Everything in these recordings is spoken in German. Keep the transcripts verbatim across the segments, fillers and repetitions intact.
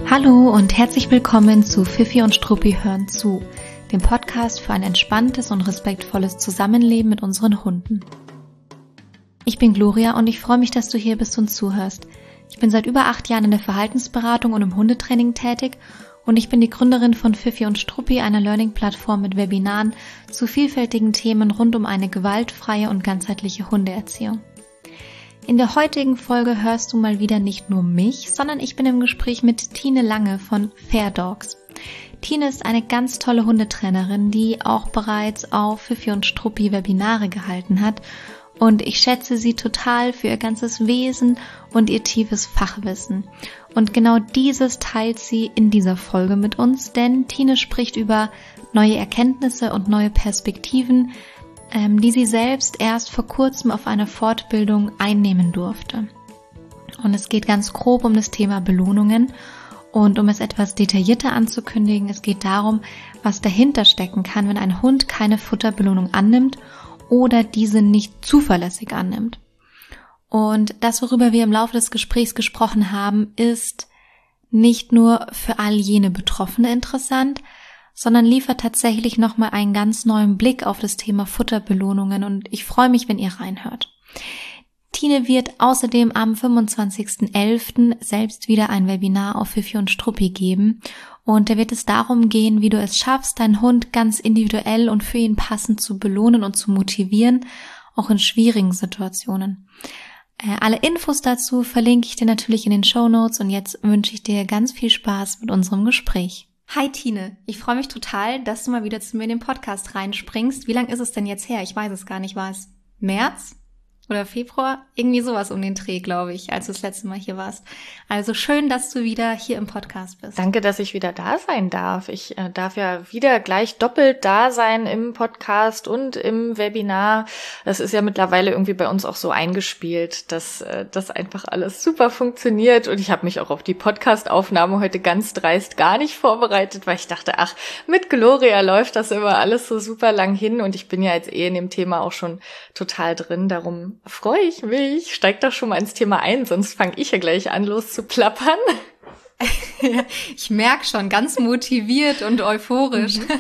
Hallo und herzlich willkommen zu Fifi und Struppi hören zu, dem Podcast für ein entspanntes und respektvolles Zusammenleben mit unseren Hunden. Ich bin Gloria und ich freue mich, dass du hier bist und zuhörst. Ich bin seit über acht Jahren in der Verhaltensberatung und im Hundetraining tätig und ich bin die Gründerin von Fifi und Struppi, einer Learning-Plattform mit Webinaren zu vielfältigen Themen rund um eine gewaltfreie und ganzheitliche Hundeerziehung. In der heutigen Folge hörst du mal wieder nicht nur mich, sondern ich bin im Gespräch mit Tine Lange von Fair Dogs. Tine ist eine ganz tolle Hundetrainerin, die auch bereits auf Fifi und Struppi Webinare gehalten hat und ich schätze sie total für ihr ganzes Wesen und ihr tiefes Fachwissen. Und genau dieses teilt sie in dieser Folge mit uns, denn Tine spricht über neue Erkenntnisse und neue Perspektiven, die sie selbst erst vor kurzem auf einer Fortbildung einnehmen durfte. Und es geht ganz grob um das Thema Belohnungen und um es etwas detaillierter anzukündigen, es geht darum, was dahinter stecken kann, wenn ein Hund keine Futterbelohnung annimmt oder diese nicht zuverlässig annimmt. Und das, worüber wir im Laufe des Gesprächs gesprochen haben, ist nicht nur für all jene Betroffene interessant, sondern liefert tatsächlich nochmal einen ganz neuen Blick auf das Thema Futterbelohnungen und ich freue mich, wenn ihr reinhört. Tine wird außerdem am fünfundzwanzigsten elften selbst wieder ein Webinar auf Fifi und Struppi geben und da wird es darum gehen, wie du es schaffst, deinen Hund ganz individuell und für ihn passend zu belohnen und zu motivieren, auch in schwierigen Situationen. Alle Infos dazu verlinke ich dir natürlich in den Shownotes und jetzt wünsche ich dir ganz viel Spaß mit unserem Gespräch. Hi Tine, ich freue mich total, dass du mal wieder zu mir in den Podcast reinspringst. Wie lange ist es denn jetzt her? Ich weiß es gar nicht. War es März oder Februar? Irgendwie sowas um den Dreh, glaube ich, als du das letzte Mal hier warst. Also schön, dass du wieder hier im Podcast bist. Danke, dass ich wieder da sein darf. Ich äh, darf ja wieder gleich doppelt da sein im Podcast und im Webinar. Das ist ja mittlerweile irgendwie bei uns auch so eingespielt, dass äh, das einfach alles super funktioniert. Und ich habe mich auch auf die Podcast-Aufnahme heute ganz dreist gar nicht vorbereitet, weil ich dachte, ach, mit Gloria läuft das immer alles so super lang hin. Und ich bin ja jetzt eh in dem Thema auch schon total drin. Darum freue ich mich. Steig doch schon mal ins Thema ein, sonst fange ich ja gleich an, los zu plappern. Ich merke schon, ganz motiviert und euphorisch. Mhm.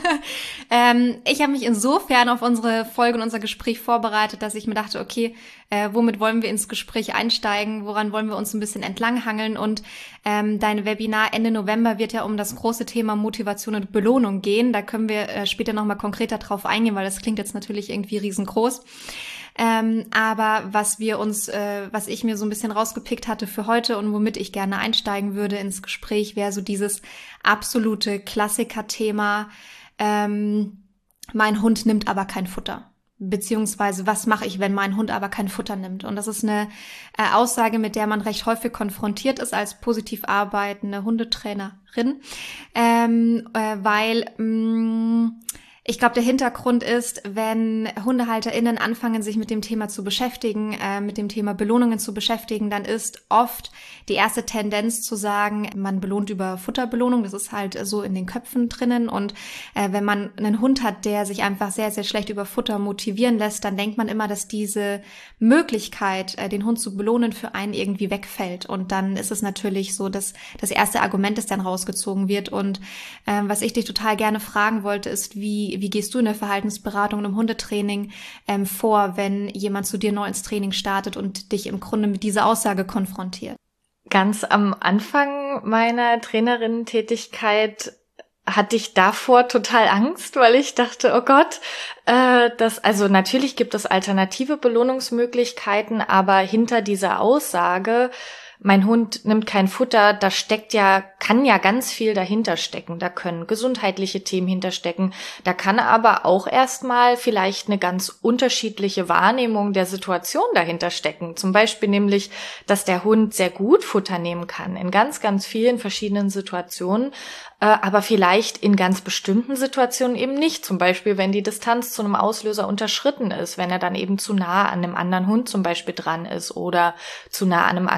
ähm, ich habe mich insofern auf unsere Folge und unser Gespräch vorbereitet, dass ich mir dachte, okay, äh, womit wollen wir ins Gespräch einsteigen? Woran wollen wir uns ein bisschen entlanghangeln? Und ähm, dein Webinar Ende November wird ja um das große Thema Motivation und Belohnung gehen. Da können wir äh, später nochmal konkreter drauf eingehen, weil das klingt jetzt natürlich irgendwie riesengroß. Ähm, aber was wir uns, äh, was ich mir so ein bisschen rausgepickt hatte für heute und womit ich gerne einsteigen würde ins Gespräch, wäre so dieses absolute Klassiker-Thema, ähm, mein Hund nimmt aber kein Futter. Beziehungsweise, was mache ich, wenn mein Hund aber kein Futter nimmt? Und das ist eine äh, Aussage, mit der man recht häufig konfrontiert ist als positiv arbeitende Hundetrainerin, ähm, äh, weil mh, ich glaube, der Hintergrund ist, wenn HundehalterInnen anfangen, sich mit dem Thema zu beschäftigen, äh, mit dem Thema Belohnungen zu beschäftigen, dann ist oft die erste Tendenz zu sagen, man belohnt über Futterbelohnung. Das ist halt so in den Köpfen drinnen. Und äh, wenn man einen Hund hat, der sich einfach sehr, sehr schlecht über Futter motivieren lässt, dann denkt man immer, dass diese Möglichkeit, äh, den Hund zu belohnen, für einen irgendwie wegfällt. Und dann ist es natürlich so, dass das erste Argument, das dann rausgezogen wird. Und äh, was ich dich total gerne fragen wollte, ist, wie Wie gehst du in der Verhaltensberatung und im Hundetraining ähm, vor, wenn jemand zu dir neu ins Training startet und dich im Grunde mit dieser Aussage konfrontiert? Ganz am Anfang meiner Trainerinnen-Tätigkeit hatte ich davor total Angst, weil ich dachte, oh Gott, äh, das, also natürlich gibt es alternative Belohnungsmöglichkeiten, aber hinter dieser Aussage, mein Hund nimmt kein Futter, da steckt ja, kann ja ganz viel dahinter stecken. Da können gesundheitliche Themen hinterstecken. Da kann aber auch erstmal vielleicht eine ganz unterschiedliche Wahrnehmung der Situation dahinter stecken. Zum Beispiel nämlich, dass der Hund sehr gut Futter nehmen kann in ganz, ganz vielen verschiedenen Situationen, äh, aber vielleicht in ganz bestimmten Situationen eben nicht. Zum Beispiel, wenn die Distanz zu einem Auslöser unterschritten ist, wenn er dann eben zu nah an einem anderen Hund zum Beispiel dran ist oder zu nah an einem Angstauslöser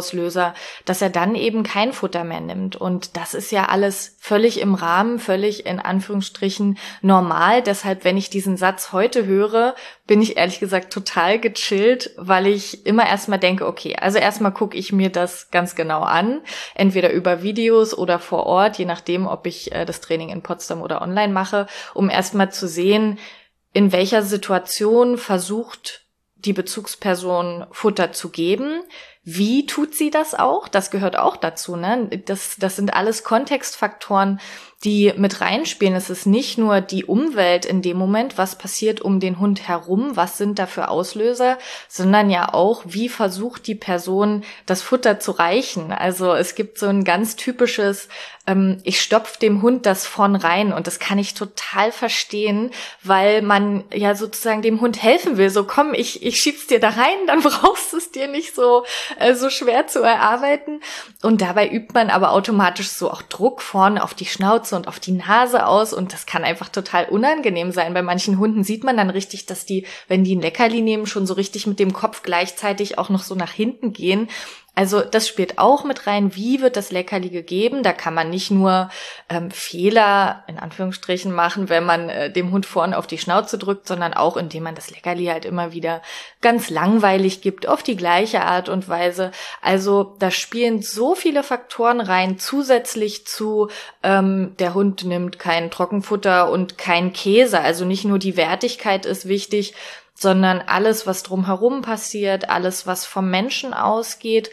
Auslöser, dass er dann eben kein Futter mehr nimmt. Und das ist ja alles völlig im Rahmen, völlig in Anführungsstrichen normal. Deshalb, wenn ich diesen Satz heute höre, bin ich ehrlich gesagt total gechillt, weil ich immer erstmal denke, okay, also erstmal gucke ich mir das ganz genau an, entweder über Videos oder vor Ort, je nachdem, ob ich äh, das Training in Potsdam oder online mache, um erstmal zu sehen, in welcher Situation versucht die Bezugsperson Futter zu geben. Wie tut sie das auch? Das gehört auch dazu, ne? Das, das sind alles Kontextfaktoren, die mit reinspielen. Es ist nicht nur die Umwelt in dem Moment, was passiert um den Hund herum, was sind da für Auslöser, sondern ja auch, wie versucht die Person, das Futter zu reichen. Also es gibt so ein ganz typisches, ähm, ich stopf dem Hund das vorn rein, und das kann ich total verstehen, weil man ja sozusagen dem Hund helfen will. So, komm, ich, ich schieb's dir da rein, dann brauchst du es dir nicht so, äh, so schwer zu erarbeiten. Und dabei übt man aber automatisch so auch Druck vorne auf die Schnauze und auf die Nase aus, und das kann einfach total unangenehm sein. Bei manchen Hunden sieht man dann richtig, dass die, wenn die ein Leckerli nehmen, schon so richtig mit dem Kopf gleichzeitig auch noch so nach hinten gehen. Also das spielt auch mit rein, wie wird das Leckerli gegeben. Da kann man nicht nur ähm, Fehler in Anführungsstrichen machen, wenn man äh, dem Hund vorne auf die Schnauze drückt, sondern auch, indem man das Leckerli halt immer wieder ganz langweilig gibt, auf die gleiche Art und Weise. Also da spielen so viele Faktoren rein, zusätzlich zu ähm, der Hund nimmt kein Trockenfutter und kein Käse. Also nicht nur die Wertigkeit ist wichtig, sondern alles, was drumherum passiert, alles, was vom Menschen ausgeht.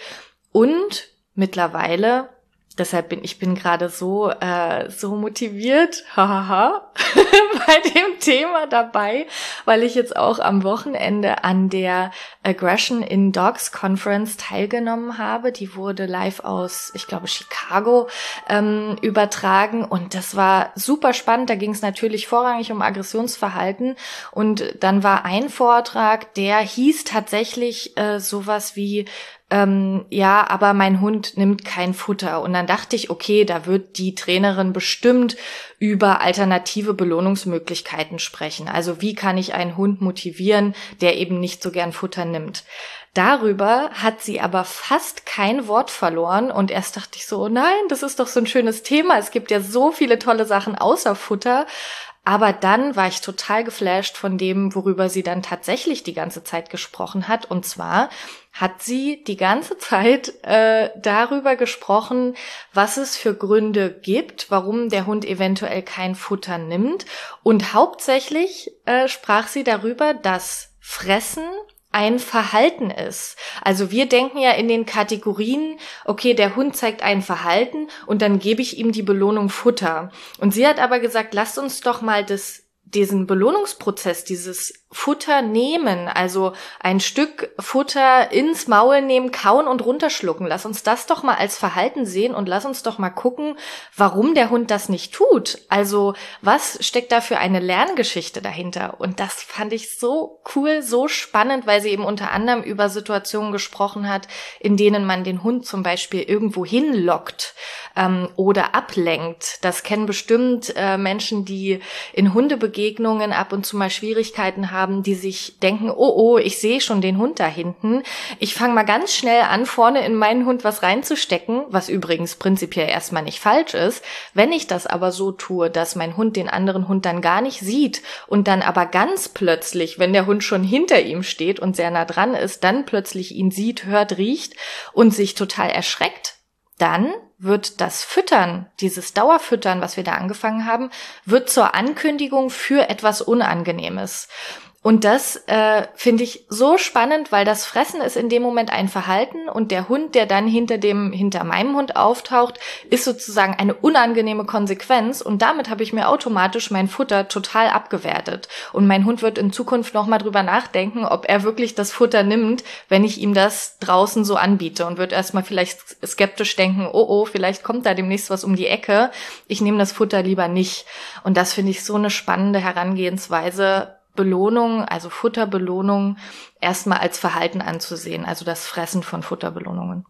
Und mittlerweile, deshalb bin ich bin gerade so äh, so motiviert, hahaha, bei dem Thema dabei, weil ich jetzt auch am Wochenende an der Aggression in Dogs Conference teilgenommen habe. Die wurde live aus, ich glaube, Chicago ähm, übertragen, und das war super spannend. Da ging es natürlich vorrangig um Aggressionsverhalten, und dann war ein Vortrag, der hieß tatsächlich äh, sowas wie Ähm, ja, aber mein Hund nimmt kein Futter. Und dann dachte ich, okay, da wird die Trainerin bestimmt über alternative Belohnungsmöglichkeiten sprechen. Also wie kann ich einen Hund motivieren, der eben nicht so gern Futter nimmt? Darüber hat sie aber fast kein Wort verloren, und erst dachte ich so, oh nein, das ist doch so ein schönes Thema. Es gibt ja so viele tolle Sachen außer Futter. Aber dann war ich total geflasht von dem, worüber sie dann tatsächlich die ganze Zeit gesprochen hat. Und zwar hat sie die ganze Zeit äh, darüber gesprochen, was es für Gründe gibt, warum der Hund eventuell kein Futter nimmt. Und hauptsächlich äh, sprach sie darüber, dass Fressen ein Verhalten ist. Also wir denken ja in den Kategorien, okay, der Hund zeigt ein Verhalten und dann gebe ich ihm die Belohnung Futter. Und sie hat aber gesagt, lasst uns doch mal das, diesen Belohnungsprozess, dieses Futter nehmen, also ein Stück Futter ins Maul nehmen, kauen und runterschlucken. Lass uns das doch mal als Verhalten sehen und lass uns doch mal gucken, warum der Hund das nicht tut. Also was steckt da für eine Lerngeschichte dahinter? Und das fand ich so cool, so spannend, weil sie eben unter anderem über Situationen gesprochen hat, in denen man den Hund zum Beispiel irgendwo hinlockt ähm, oder ablenkt. Das kennen bestimmt äh, Menschen, die in Hundebegegnungen ab und zu mal Schwierigkeiten haben, die sich denken, oh, oh, ich sehe schon den Hund da hinten. Ich fange mal ganz schnell an, vorne in meinen Hund was reinzustecken, was übrigens prinzipiell erstmal nicht falsch ist. Wenn ich das aber so tue, dass mein Hund den anderen Hund dann gar nicht sieht und dann aber ganz plötzlich, wenn der Hund schon hinter ihm steht und sehr nah dran ist, dann plötzlich ihn sieht, hört, riecht und sich total erschreckt, dann wird das Füttern, dieses Dauerfüttern, was wir da angefangen haben, wird zur Ankündigung für etwas Unangenehmes. Und das äh, finde ich so spannend, weil das Fressen ist in dem Moment ein Verhalten, und der Hund, der dann hinter dem hinter meinem Hund auftaucht, ist sozusagen eine unangenehme Konsequenz, und damit habe ich mir automatisch mein Futter total abgewertet. Und mein Hund wird in Zukunft nochmal drüber nachdenken, ob er wirklich das Futter nimmt, wenn ich ihm das draußen so anbiete, und wird erstmal vielleicht skeptisch denken, oh oh, vielleicht kommt da demnächst was um die Ecke, ich nehme das Futter lieber nicht. Und das finde ich so eine spannende Herangehensweise, Belohnung, also Futterbelohnung, erstmal als Verhalten anzusehen, also das Fressen von Futterbelohnungen.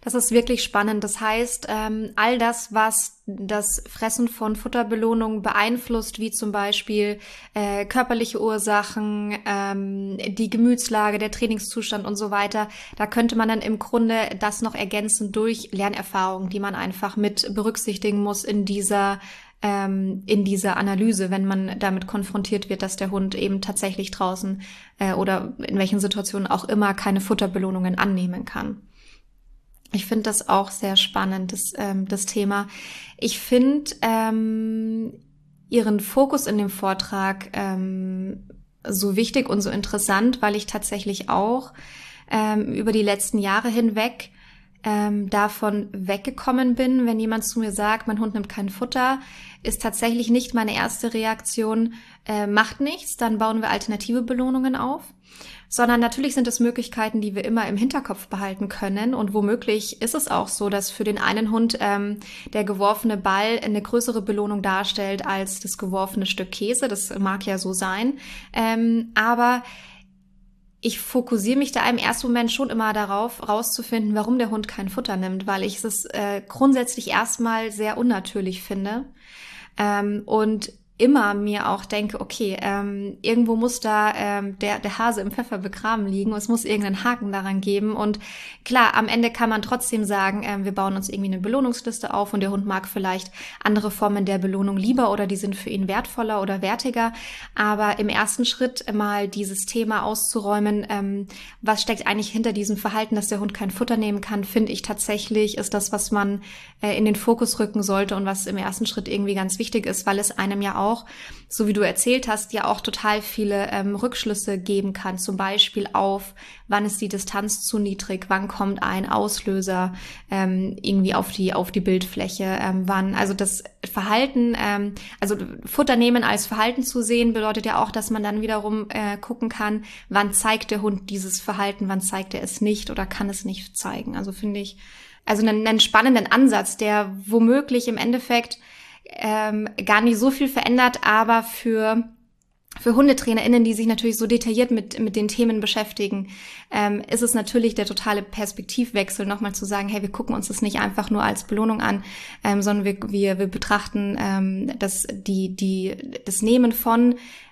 Das ist wirklich spannend. Das heißt, ähm, all das, was das Fressen von Futterbelohnungen beeinflusst, wie zum Beispiel äh, körperliche Ursachen, ähm, die Gemütslage, der Trainingszustand und so weiter, da könnte man dann im Grunde das noch ergänzen durch Lernerfahrungen, die man einfach mit berücksichtigen muss in dieser ähm, in dieser Analyse, wenn man damit konfrontiert wird, dass der Hund eben tatsächlich draußen äh, oder in welchen Situationen auch immer keine Futterbelohnungen annehmen kann. Ich finde das auch sehr spannend, das, ähm, das Thema. Ich finde ähm, Ihren Fokus in dem Vortrag ähm, so wichtig und so interessant, weil ich tatsächlich auch ähm, über die letzten Jahre hinweg ähm, davon weggekommen bin, wenn jemand zu mir sagt, mein Hund nimmt kein Futter, ist tatsächlich nicht meine erste Reaktion, äh, macht nichts, dann bauen wir alternative Belohnungen auf. Sondern natürlich sind es Möglichkeiten, die wir immer im Hinterkopf behalten können. Und womöglich ist es auch so, dass für den einen Hund ähm, der geworfene Ball eine größere Belohnung darstellt als das geworfene Stück Käse. Das mag ja so sein. Ähm, aber ich fokussiere mich da im ersten Moment schon immer darauf, rauszufinden, warum der Hund kein Futter nimmt, weil ich es äh, grundsätzlich erstmal sehr unnatürlich finde. Ähm, und immer mir auch denke, okay, ähm, irgendwo muss da ähm, der, der Hase im Pfeffer begraben liegen und es muss irgendeinen Haken daran geben. Und klar, am Ende kann man trotzdem sagen, ähm, wir bauen uns irgendwie eine Belohnungsliste auf und der Hund mag vielleicht andere Formen der Belohnung lieber oder die sind für ihn wertvoller oder wertiger. Aber im ersten Schritt mal dieses Thema auszuräumen, ähm, was steckt eigentlich hinter diesem Verhalten, dass der Hund kein Futter nehmen kann, finde ich tatsächlich, ist das, was man äh, in den Fokus rücken sollte und was im ersten Schritt irgendwie ganz wichtig ist, weil es einem ja auch auch, so wie du erzählt hast, ja auch total viele ähm, Rückschlüsse geben kann, zum Beispiel auf, wann ist die Distanz zu niedrig, wann kommt ein Auslöser ähm, irgendwie auf die auf die Bildfläche, ähm, wann, also das Verhalten, ähm, also Futter nehmen als Verhalten zu sehen, bedeutet ja auch, dass man dann wiederum äh, gucken kann, wann zeigt der Hund dieses Verhalten, wann zeigt er es nicht oder kann es nicht zeigen. Also finde ich, also einen, einen spannenden Ansatz, der womöglich im Endeffekt Ähm, gar nicht so viel verändert, aber für für HundetrainerInnen, die sich natürlich so detailliert mit mit den Themen beschäftigen, ähm, ist es natürlich der totale Perspektivwechsel, nochmal zu sagen, hey, wir gucken uns das nicht einfach nur als Belohnung an, ähm, sondern wir wir wir betrachten ähm, das die die das Nehmen von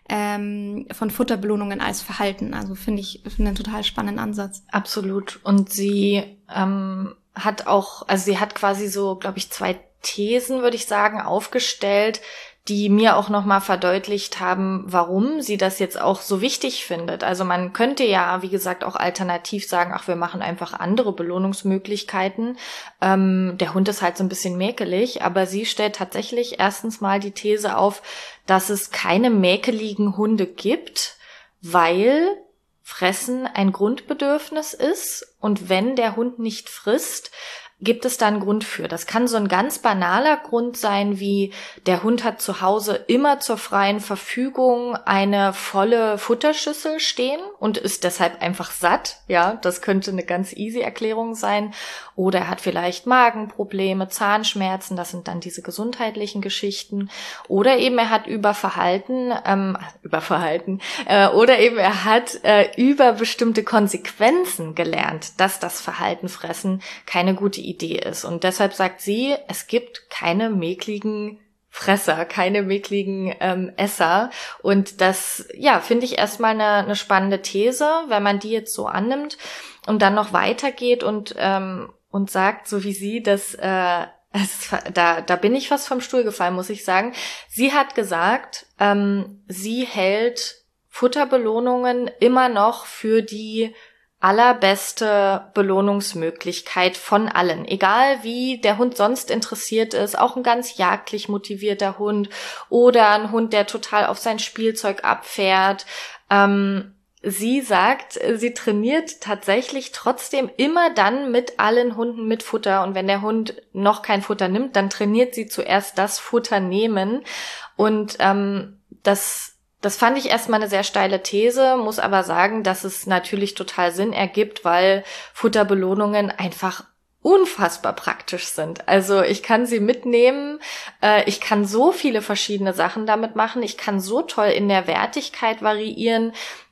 ähm, von Futterbelohnungen als Verhalten. Also finde ich finde einen total spannenden Ansatz. Absolut. Und sie ähm, hat auch, also sie hat quasi so, glaube ich, zwei Thesen, würde ich sagen, aufgestellt, die mir auch nochmal verdeutlicht haben, warum sie das jetzt auch so wichtig findet. Also man könnte ja, wie gesagt, auch alternativ sagen, ach, wir machen einfach andere Belohnungsmöglichkeiten. Ähm, der Hund ist halt so ein bisschen mäkelig, aber sie stellt tatsächlich erstens mal die These auf, dass es keine mäkeligen Hunde gibt, weil Fressen ein Grundbedürfnis ist und wenn der Hund nicht frisst, gibt es da einen Grund für. Das kann so ein ganz banaler Grund sein, wie der Hund hat zu Hause immer zur freien Verfügung eine volle Futterschüssel stehen und ist deshalb einfach satt. Ja, das könnte eine ganz easy Erklärung sein. Oder er hat vielleicht Magenprobleme, Zahnschmerzen, das sind dann diese gesundheitlichen Geschichten. Oder eben er hat Überverhalten, ähm, Überverhalten, äh, oder eben er hat äh, über bestimmte Konsequenzen gelernt, dass das Verhalten fressen keine gute Idee ist. Und deshalb sagt sie, es gibt keine mäkligen Fresser, keine mäkligen ähm, Esser. Und das, ja, finde ich erstmal eine, eine spannende These, wenn man die jetzt so annimmt und dann noch weitergeht und ähm, und sagt, so wie sie, dass äh, es, da da bin ich fast vom Stuhl gefallen, muss ich sagen. Sie hat gesagt, ähm, sie hält Futterbelohnungen immer noch für die allerbeste Belohnungsmöglichkeit von allen. Egal wie der Hund sonst interessiert ist, auch ein ganz jagdlich motivierter Hund oder ein Hund, der total auf sein Spielzeug abfährt. Ähm, sie sagt, sie trainiert tatsächlich trotzdem immer dann mit allen Hunden mit Futter. Und wenn der Hund noch kein Futter nimmt, dann trainiert sie zuerst das Futter nehmen. Und ähm, das Das fand ich erstmal eine sehr steile These, muss aber sagen, dass es natürlich total Sinn ergibt, weil Futterbelohnungen einfach unfassbar praktisch sind. Also ich kann sie mitnehmen, äh, ich kann so viele verschiedene Sachen damit machen, ich kann so toll in der Wertigkeit variieren.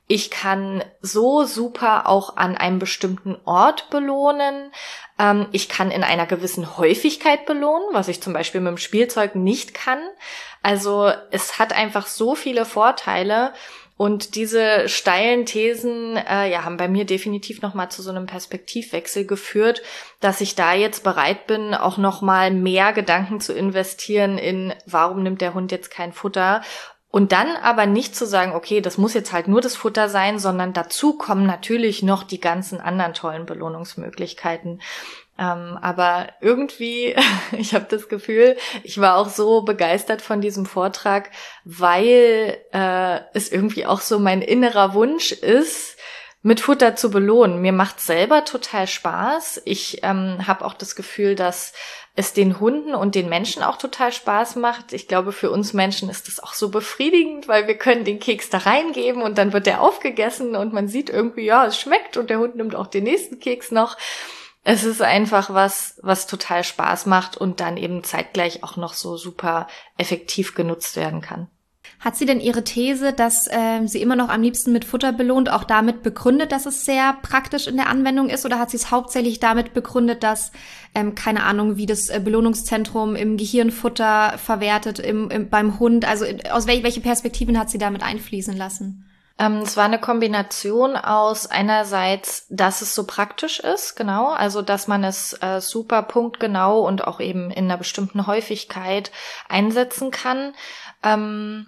Ich kann so super auch an einem bestimmten Ort belohnen. Ähm, ich kann in einer gewissen Häufigkeit belohnen, was ich zum Beispiel mit dem Spielzeug nicht kann. Also es hat einfach so viele Vorteile. Und diese steilen Thesen äh, ja, haben bei mir definitiv nochmal zu so einem Perspektivwechsel geführt, dass ich da jetzt bereit bin, auch nochmal mehr Gedanken zu investieren in, warum nimmt der Hund jetzt kein Futter? Und dann aber nicht zu sagen, okay, das muss jetzt halt nur das Futter sein, sondern dazu kommen natürlich noch die ganzen anderen tollen Belohnungsmöglichkeiten. Ähm, aber irgendwie, ich habe das Gefühl, ich war auch so begeistert von diesem Vortrag, weil äh, es irgendwie auch so mein innerer Wunsch ist, mit Futter zu belohnen. Mir macht selber total Spaß. Ich ähm, habe auch das Gefühl, dass es den Hunden und den Menschen auch total Spaß macht. Ich glaube, für uns Menschen ist das auch so befriedigend, weil wir können den Keks da reingeben und dann wird der aufgegessen und man sieht irgendwie, ja, es schmeckt und der Hund nimmt auch den nächsten Keks noch. Es ist einfach was, was total Spaß macht und dann eben zeitgleich auch noch so super effektiv genutzt werden kann. Hat sie denn ihre These, dass äh, sie immer noch am liebsten mit Futter belohnt, auch damit begründet, dass es sehr praktisch in der Anwendung ist? Oder hat sie es hauptsächlich damit begründet, dass, ähm, keine Ahnung, wie das äh, Belohnungszentrum im Gehirn Futter verwertet im, im, beim Hund? Also aus wel- welche Perspektiven hat sie damit einfließen lassen? Ähm, es war eine Kombination aus einerseits, dass es so praktisch ist, genau, also dass man es äh, super punktgenau und auch eben in einer bestimmten Häufigkeit einsetzen kann. Ähm,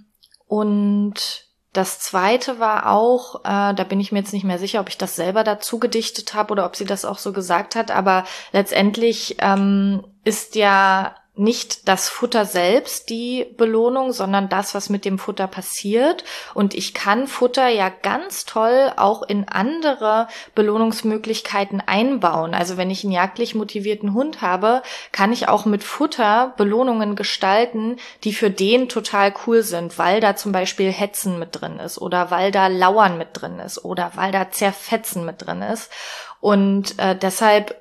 Und das Zweite war auch, äh, da bin ich mir jetzt nicht mehr sicher, ob ich das selber dazu gedichtet habe oder ob sie das auch so gesagt hat, aber letztendlich ähm, ist ja nicht das Futter selbst die Belohnung, sondern das, was mit dem Futter passiert. Und ich kann Futter ja ganz toll auch in andere Belohnungsmöglichkeiten einbauen. Also wenn ich einen jagdlich motivierten Hund habe, kann ich auch mit Futter Belohnungen gestalten, die für den total cool sind, weil da zum Beispiel Hetzen mit drin ist oder weil da Lauern mit drin ist oder weil da Zerfetzen mit drin ist. Und äh, deshalb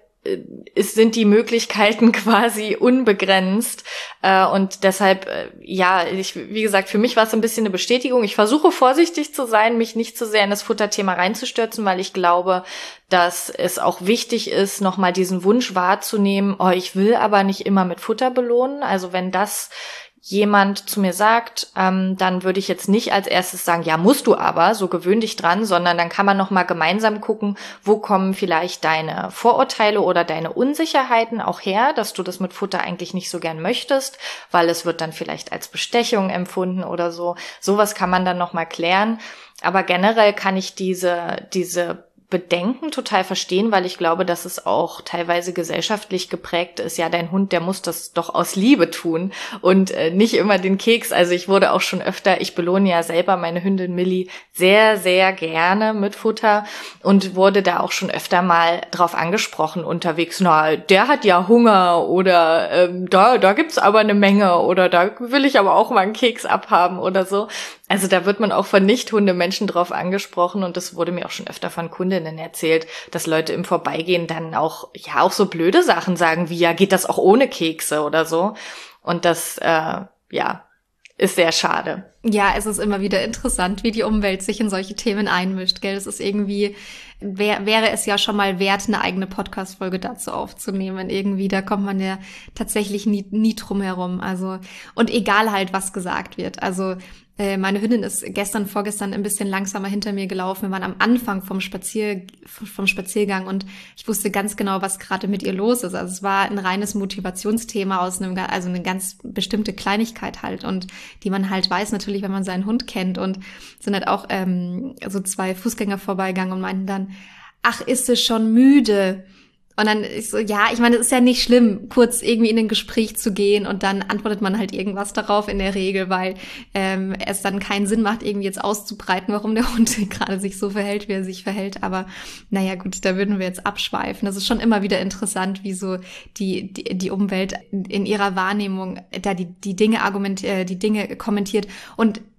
es sind die Möglichkeiten quasi unbegrenzt äh, und deshalb, äh, ja, ich, wie gesagt, für mich war es ein bisschen eine Bestätigung. Ich versuche vorsichtig zu sein, mich nicht zu sehr in das Futterthema reinzustürzen, weil ich glaube, dass es auch wichtig ist, nochmal diesen Wunsch wahrzunehmen, oh, ich will aber nicht immer mit Futter belohnen. Also wenn das jemand zu mir sagt, ähm, dann würde ich jetzt nicht als erstes sagen, ja, musst du aber, so gewöhn dich dran, sondern dann kann man nochmal gemeinsam gucken, wo kommen vielleicht deine Vorurteile oder deine Unsicherheiten auch her, dass du das mit Futter eigentlich nicht so gern möchtest, weil es wird dann vielleicht als Bestechung empfunden oder so. Sowas kann man dann nochmal klären. Aber generell kann ich diese, diese Bedenken total verstehen, weil ich glaube, dass es auch teilweise gesellschaftlich geprägt ist. Ja, dein Hund, der muss das doch aus Liebe tun und äh, nicht immer den Keks. Also ich wurde auch schon öfter, ich belohne ja selber meine Hündin Millie sehr, sehr gerne mit Futter und wurde da auch schon öfter mal drauf angesprochen unterwegs. Na, der hat ja Hunger oder ähm, da, da gibt's aber eine Menge oder da will ich aber auch mal einen Keks abhaben oder so. Also da wird man auch von Nicht-Hundemenschen drauf angesprochen und das wurde mir auch schon öfter von Kundinnen erzählt, dass Leute im Vorbeigehen dann auch, ja, auch so blöde Sachen sagen wie, ja, geht das auch ohne Kekse oder so. Und das, äh, ja, ist sehr schade. Ja, es ist immer wieder interessant, wie die Umwelt sich in solche Themen einmischt, gell? Es ist irgendwie, wär, wäre es ja schon mal wert, eine eigene Podcast-Folge dazu aufzunehmen. Irgendwie, da kommt man ja tatsächlich nie, nie drum herum. Also, und egal halt, was gesagt wird. Also, äh, meine Hündin ist gestern, vorgestern ein bisschen langsamer hinter mir gelaufen. Wir waren am Anfang vom Spazier, vom Spaziergang und ich wusste ganz genau, was gerade mit ihr los ist. Also, es war ein reines Motivationsthema aus einem, also eine ganz bestimmte Kleinigkeit halt und die man halt weiß natürlich, wenn man seinen Hund kennt und sind halt auch ähm, so zwei Fußgänger vorbeigegangen und meinten dann, ach, ist sie schon müde? Und dann ist so, ja, ich meine, es ist ja nicht schlimm, kurz irgendwie in ein Gespräch zu gehen und dann antwortet man halt irgendwas darauf in der Regel, weil ähm, es dann keinen Sinn macht, irgendwie jetzt auszubreiten, warum der Hund gerade sich so verhält, wie er sich verhält. Aber naja, gut, da würden wir jetzt abschweifen. Das ist schon immer wieder interessant, wie so die die, die Umwelt in ihrer Wahrnehmung da die die Dinge argumentiert, die Dinge kommentiert. Und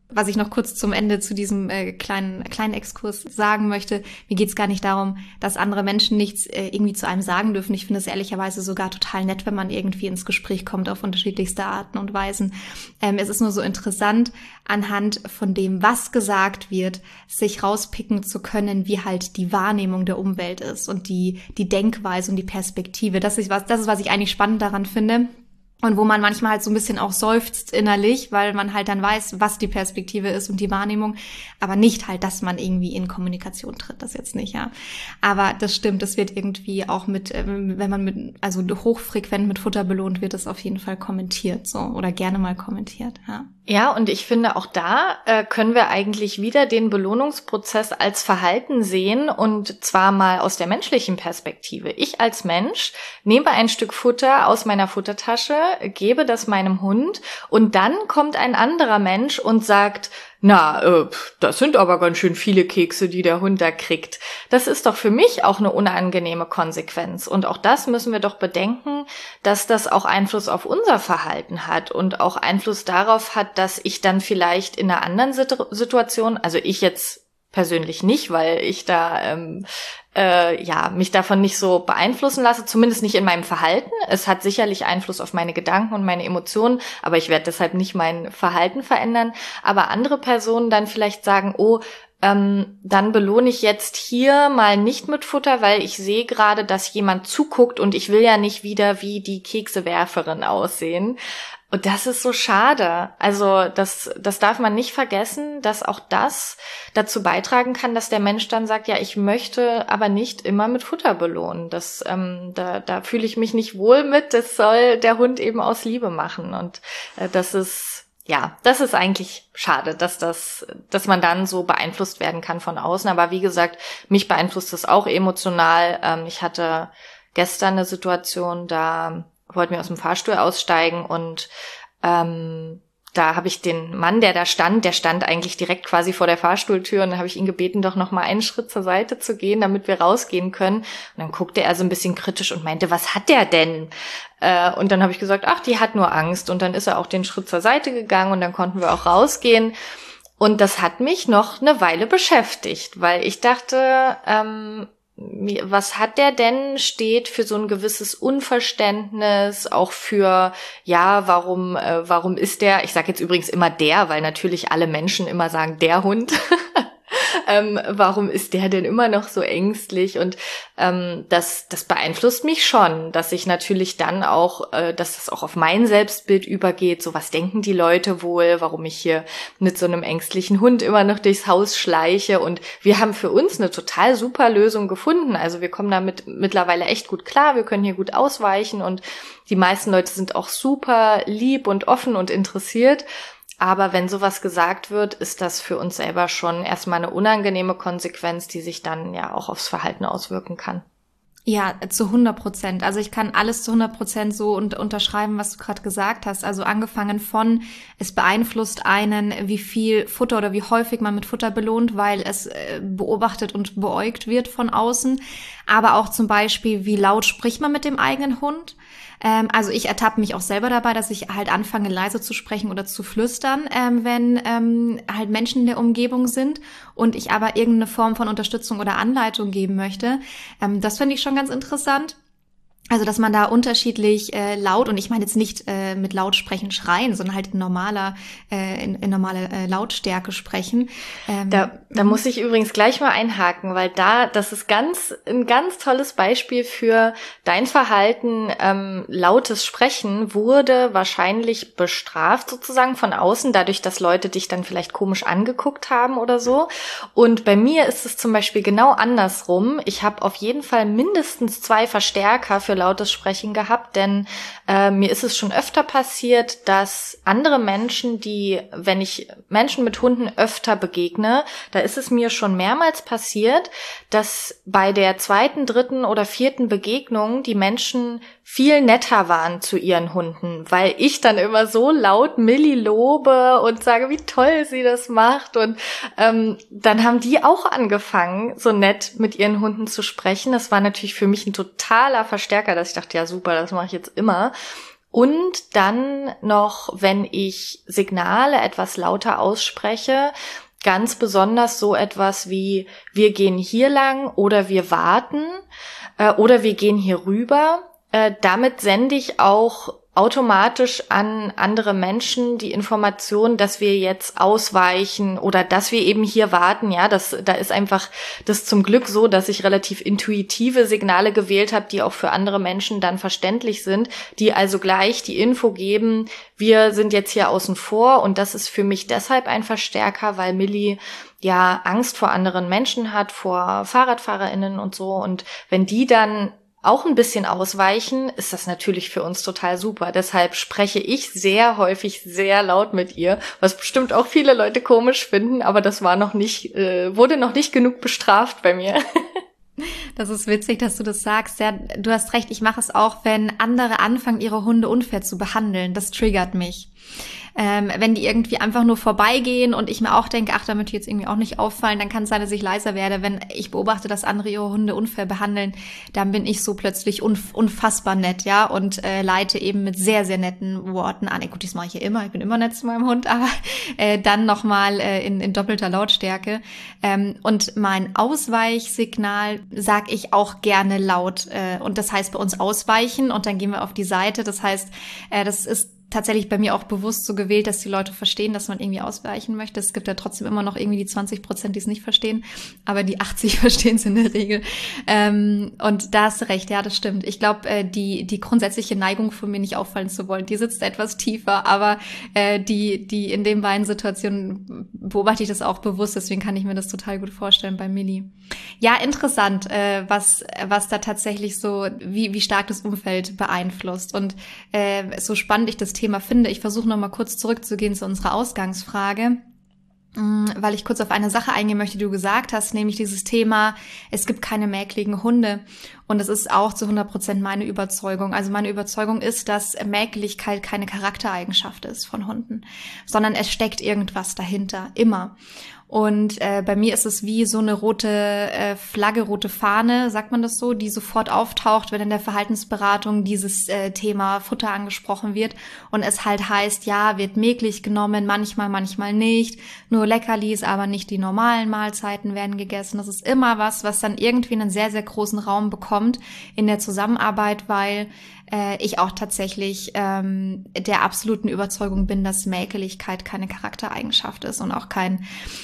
Was ich noch kurz zum Ende zu diesem äh, kleinen kleinen Exkurs sagen möchte, mir geht's gar nicht darum, dass andere Menschen nichts äh, irgendwie zu einem sagen dürfen. Ich finde es ehrlicherweise sogar total nett, wenn man irgendwie ins Gespräch kommt auf unterschiedlichste Arten und Weisen. Ähm, es ist nur so interessant, anhand von dem, was gesagt wird, sich rauspicken zu können, wie halt die Wahrnehmung der Umwelt ist und die die Denkweise und die Perspektive. Das ist was, das ist, was ich eigentlich spannend daran finde. Und wo man manchmal halt so ein bisschen auch seufzt innerlich, weil man halt dann weiß, was die Perspektive ist und die Wahrnehmung, aber nicht halt, dass man irgendwie in Kommunikation tritt, das jetzt nicht, ja. Aber das stimmt, das wird irgendwie auch mit, wenn man mit, also hochfrequent mit Futter belohnt wird, das auf jeden Fall kommentiert, so, oder gerne mal kommentiert, ja. Ja, und ich finde, auch da äh, können wir eigentlich wieder den Belohnungsprozess als Verhalten sehen, und zwar mal aus der menschlichen Perspektive. Ich als Mensch nehme ein Stück Futter aus meiner Futtertasche, gebe das meinem Hund, und dann kommt ein anderer Mensch und sagt, na, äh, das sind aber ganz schön viele Kekse, die der Hund da kriegt. Das ist doch für mich auch eine unangenehme Konsequenz. Und auch das müssen wir doch bedenken, dass das auch Einfluss auf unser Verhalten hat und auch Einfluss darauf hat, dass ich dann vielleicht in einer anderen Situ- Situation, also ich jetzt persönlich nicht, weil ich da ähm, äh, ja mich davon nicht so beeinflussen lasse, zumindest nicht in meinem Verhalten. Es hat sicherlich Einfluss auf meine Gedanken und meine Emotionen, aber ich werde deshalb nicht mein Verhalten verändern. Aber andere Personen dann vielleicht sagen, oh, ähm, dann belohne ich jetzt hier mal nicht mit Futter, weil ich sehe gerade, dass jemand zuguckt und ich will ja nicht wieder wie die Keksewerferin aussehen. Und das ist so schade. Also das, das darf man nicht vergessen, dass auch das dazu beitragen kann, dass der Mensch dann sagt, ja, ich möchte aber nicht immer mit Futter belohnen. Das, ähm, da, da fühle ich mich nicht wohl mit. Das soll der Hund eben aus Liebe machen. Und äh, das ist, ja, das ist eigentlich schade, dass das, dass man dann so beeinflusst werden kann von außen. Aber wie gesagt, mich beeinflusst das auch emotional. Ähm, ich hatte gestern eine Situation, da wollten wir aus dem Fahrstuhl aussteigen, und ähm, da habe ich den Mann, der da stand, der stand eigentlich direkt quasi vor der Fahrstuhltür, und dann habe ich ihn gebeten, doch noch mal einen Schritt zur Seite zu gehen, damit wir rausgehen können. Und dann guckte er so ein bisschen kritisch und meinte, was hat der denn? Äh, und dann habe ich gesagt, ach, die hat nur Angst. Und dann ist er auch den Schritt zur Seite gegangen, und dann konnten wir auch rausgehen. Und das hat mich noch eine Weile beschäftigt, weil ich dachte, ähm, was hat der denn, steht für so ein gewisses Unverständnis, auch für, ja, warum äh, warum ist der, ich sage jetzt übrigens immer der, weil natürlich alle Menschen immer sagen, der Hund, ähm, warum ist der denn immer noch so ängstlich? Und ähm, das das beeinflusst mich schon, dass ich natürlich dann auch, äh, dass das auch auf mein Selbstbild übergeht, so was denken die Leute wohl, warum ich hier mit so einem ängstlichen Hund immer noch durchs Haus schleiche. Und wir haben für uns eine total super Lösung gefunden, also wir kommen damit mittlerweile echt gut klar, wir können hier gut ausweichen, und die meisten Leute sind auch super lieb und offen und interessiert. Aber wenn sowas gesagt wird, ist das für uns selber schon erstmal eine unangenehme Konsequenz, die sich dann ja auch aufs Verhalten auswirken kann. Ja, zu hundert Prozent. Also ich kann alles zu hundert Prozent so und unterschreiben, was du gerade gesagt hast. Also angefangen von, es beeinflusst einen, wie viel Futter oder wie häufig man mit Futter belohnt, weil es beobachtet und beäugt wird von außen. Aber auch zum Beispiel, wie laut spricht man mit dem eigenen Hund? Ähm, also ich ertappe mich auch selber dabei, dass ich halt anfange, leise zu sprechen oder zu flüstern, ähm, wenn ähm, halt Menschen in der Umgebung sind und ich aber irgendeine Form von Unterstützung oder Anleitung geben möchte. Ähm, das finde ich schon ganz interessant. Also, dass man da unterschiedlich äh, laut, und ich meine jetzt nicht äh, mit laut sprechen, schreien, sondern halt in normaler, äh, in, in normaler äh, Lautstärke sprechen. Ähm, da, da muss ich übrigens gleich mal einhaken, weil da, das ist ganz, ein ganz tolles Beispiel für dein Verhalten. Ähm, lautes Sprechen wurde wahrscheinlich bestraft sozusagen von außen, dadurch, dass Leute dich dann vielleicht komisch angeguckt haben oder so. Und bei mir ist es zum Beispiel genau andersrum. Ich habe auf jeden Fall mindestens zwei Verstärker für lautes Sprechen gehabt, denn äh, mir ist es schon öfter passiert, dass andere Menschen, die, wenn ich Menschen mit Hunden öfter begegne, da ist es mir schon mehrmals passiert, dass bei der zweiten, dritten oder vierten Begegnung die Menschen viel netter waren zu ihren Hunden, weil ich dann immer so laut Milli lobe und sage, wie toll sie das macht, und ähm, dann haben die auch angefangen, so nett mit ihren Hunden zu sprechen. Das war natürlich für mich ein totaler Verstärker, dass ich dachte, ja super, das mache ich jetzt immer. Und dann noch, wenn ich Signale etwas lauter ausspreche, ganz besonders so etwas wie wir gehen hier lang oder wir warten äh, oder wir gehen hier rüber. Äh, damit sende ich auch automatisch an andere Menschen die Information, dass wir jetzt ausweichen oder dass wir eben hier warten. Ja, das, da ist einfach das zum Glück so, dass ich relativ intuitive Signale gewählt habe, die auch für andere Menschen dann verständlich sind, die also gleich die Info geben, wir sind jetzt hier außen vor. Und das ist für mich deshalb ein Verstärker, weil Millie ja Angst vor anderen Menschen hat, vor FahrradfahrerInnen und so. Und wenn die dann auch ein bisschen ausweichen, ist das natürlich für uns total super. Deshalb spreche ich sehr häufig sehr laut mit ihr, was bestimmt auch viele Leute komisch finden, aber das war noch nicht, äh, wurde noch nicht genug bestraft bei mir. Das ist witzig, dass du das sagst. Ja, du hast recht, ich mache es auch, wenn andere anfangen, ihre Hunde unfair zu behandeln. Das triggert mich. Ähm, wenn die irgendwie einfach nur vorbeigehen und ich mir auch denke, ach, damit die jetzt irgendwie auch nicht auffallen, dann kann es sein, dass ich leiser werde. Wenn ich beobachte, dass andere ihre Hunde unfair behandeln, dann bin ich so plötzlich unf- unfassbar nett, ja, und äh, leite eben mit sehr, sehr netten Worten an. Gut, das mache ich ja immer, ich bin immer nett zu meinem Hund, aber äh, dann nochmal äh, in, in doppelter Lautstärke. Ähm, und mein Ausweichsignal sag ich auch gerne laut. Äh, und das heißt bei uns ausweichen und dann gehen wir auf die Seite. Das heißt, äh, das ist tatsächlich bei mir auch bewusst so gewählt, dass die Leute verstehen, dass man irgendwie ausweichen möchte. Es gibt ja trotzdem immer noch irgendwie die zwanzig Prozent, die es nicht verstehen, aber die achtzig verstehen es in der Regel. Ähm, und da hast du recht, ja, das stimmt. Ich glaube, äh, die die grundsätzliche Neigung von mir nicht auffallen zu wollen, die sitzt etwas tiefer, aber äh, die die in den beiden Situationen beobachte ich das auch bewusst, deswegen kann ich mir das total gut vorstellen bei Millie. Ja, interessant, äh, was was da tatsächlich so, wie wie stark das Umfeld beeinflusst und äh, so spannend ich das Thema finde. Ich versuche noch mal kurz zurückzugehen zu unserer Ausgangsfrage, weil ich kurz auf eine Sache eingehen möchte, die du gesagt hast, nämlich dieses Thema, es gibt keine mäkligen Hunde. Und das ist auch zu hundert Prozent meine Überzeugung. Also meine Überzeugung ist, dass Mäkeligkeit keine Charaktereigenschaft ist von Hunden, sondern es steckt irgendwas dahinter, immer. Und äh, bei mir ist es wie so eine rote äh, Flagge, rote Fahne, sagt man das so, die sofort auftaucht, wenn in der Verhaltensberatung dieses äh, Thema Futter angesprochen wird und es halt heißt, ja, wird mäklig genommen, manchmal, manchmal nicht, nur Leckerlis, aber nicht die normalen Mahlzeiten werden gegessen. Das ist immer was, was dann irgendwie einen sehr, sehr großen Raum bekommt in der Zusammenarbeit, weil äh, ich auch tatsächlich ähm, der absoluten Überzeugung bin, dass Mäkeligkeit keine Charaktereigenschaft ist und auch kein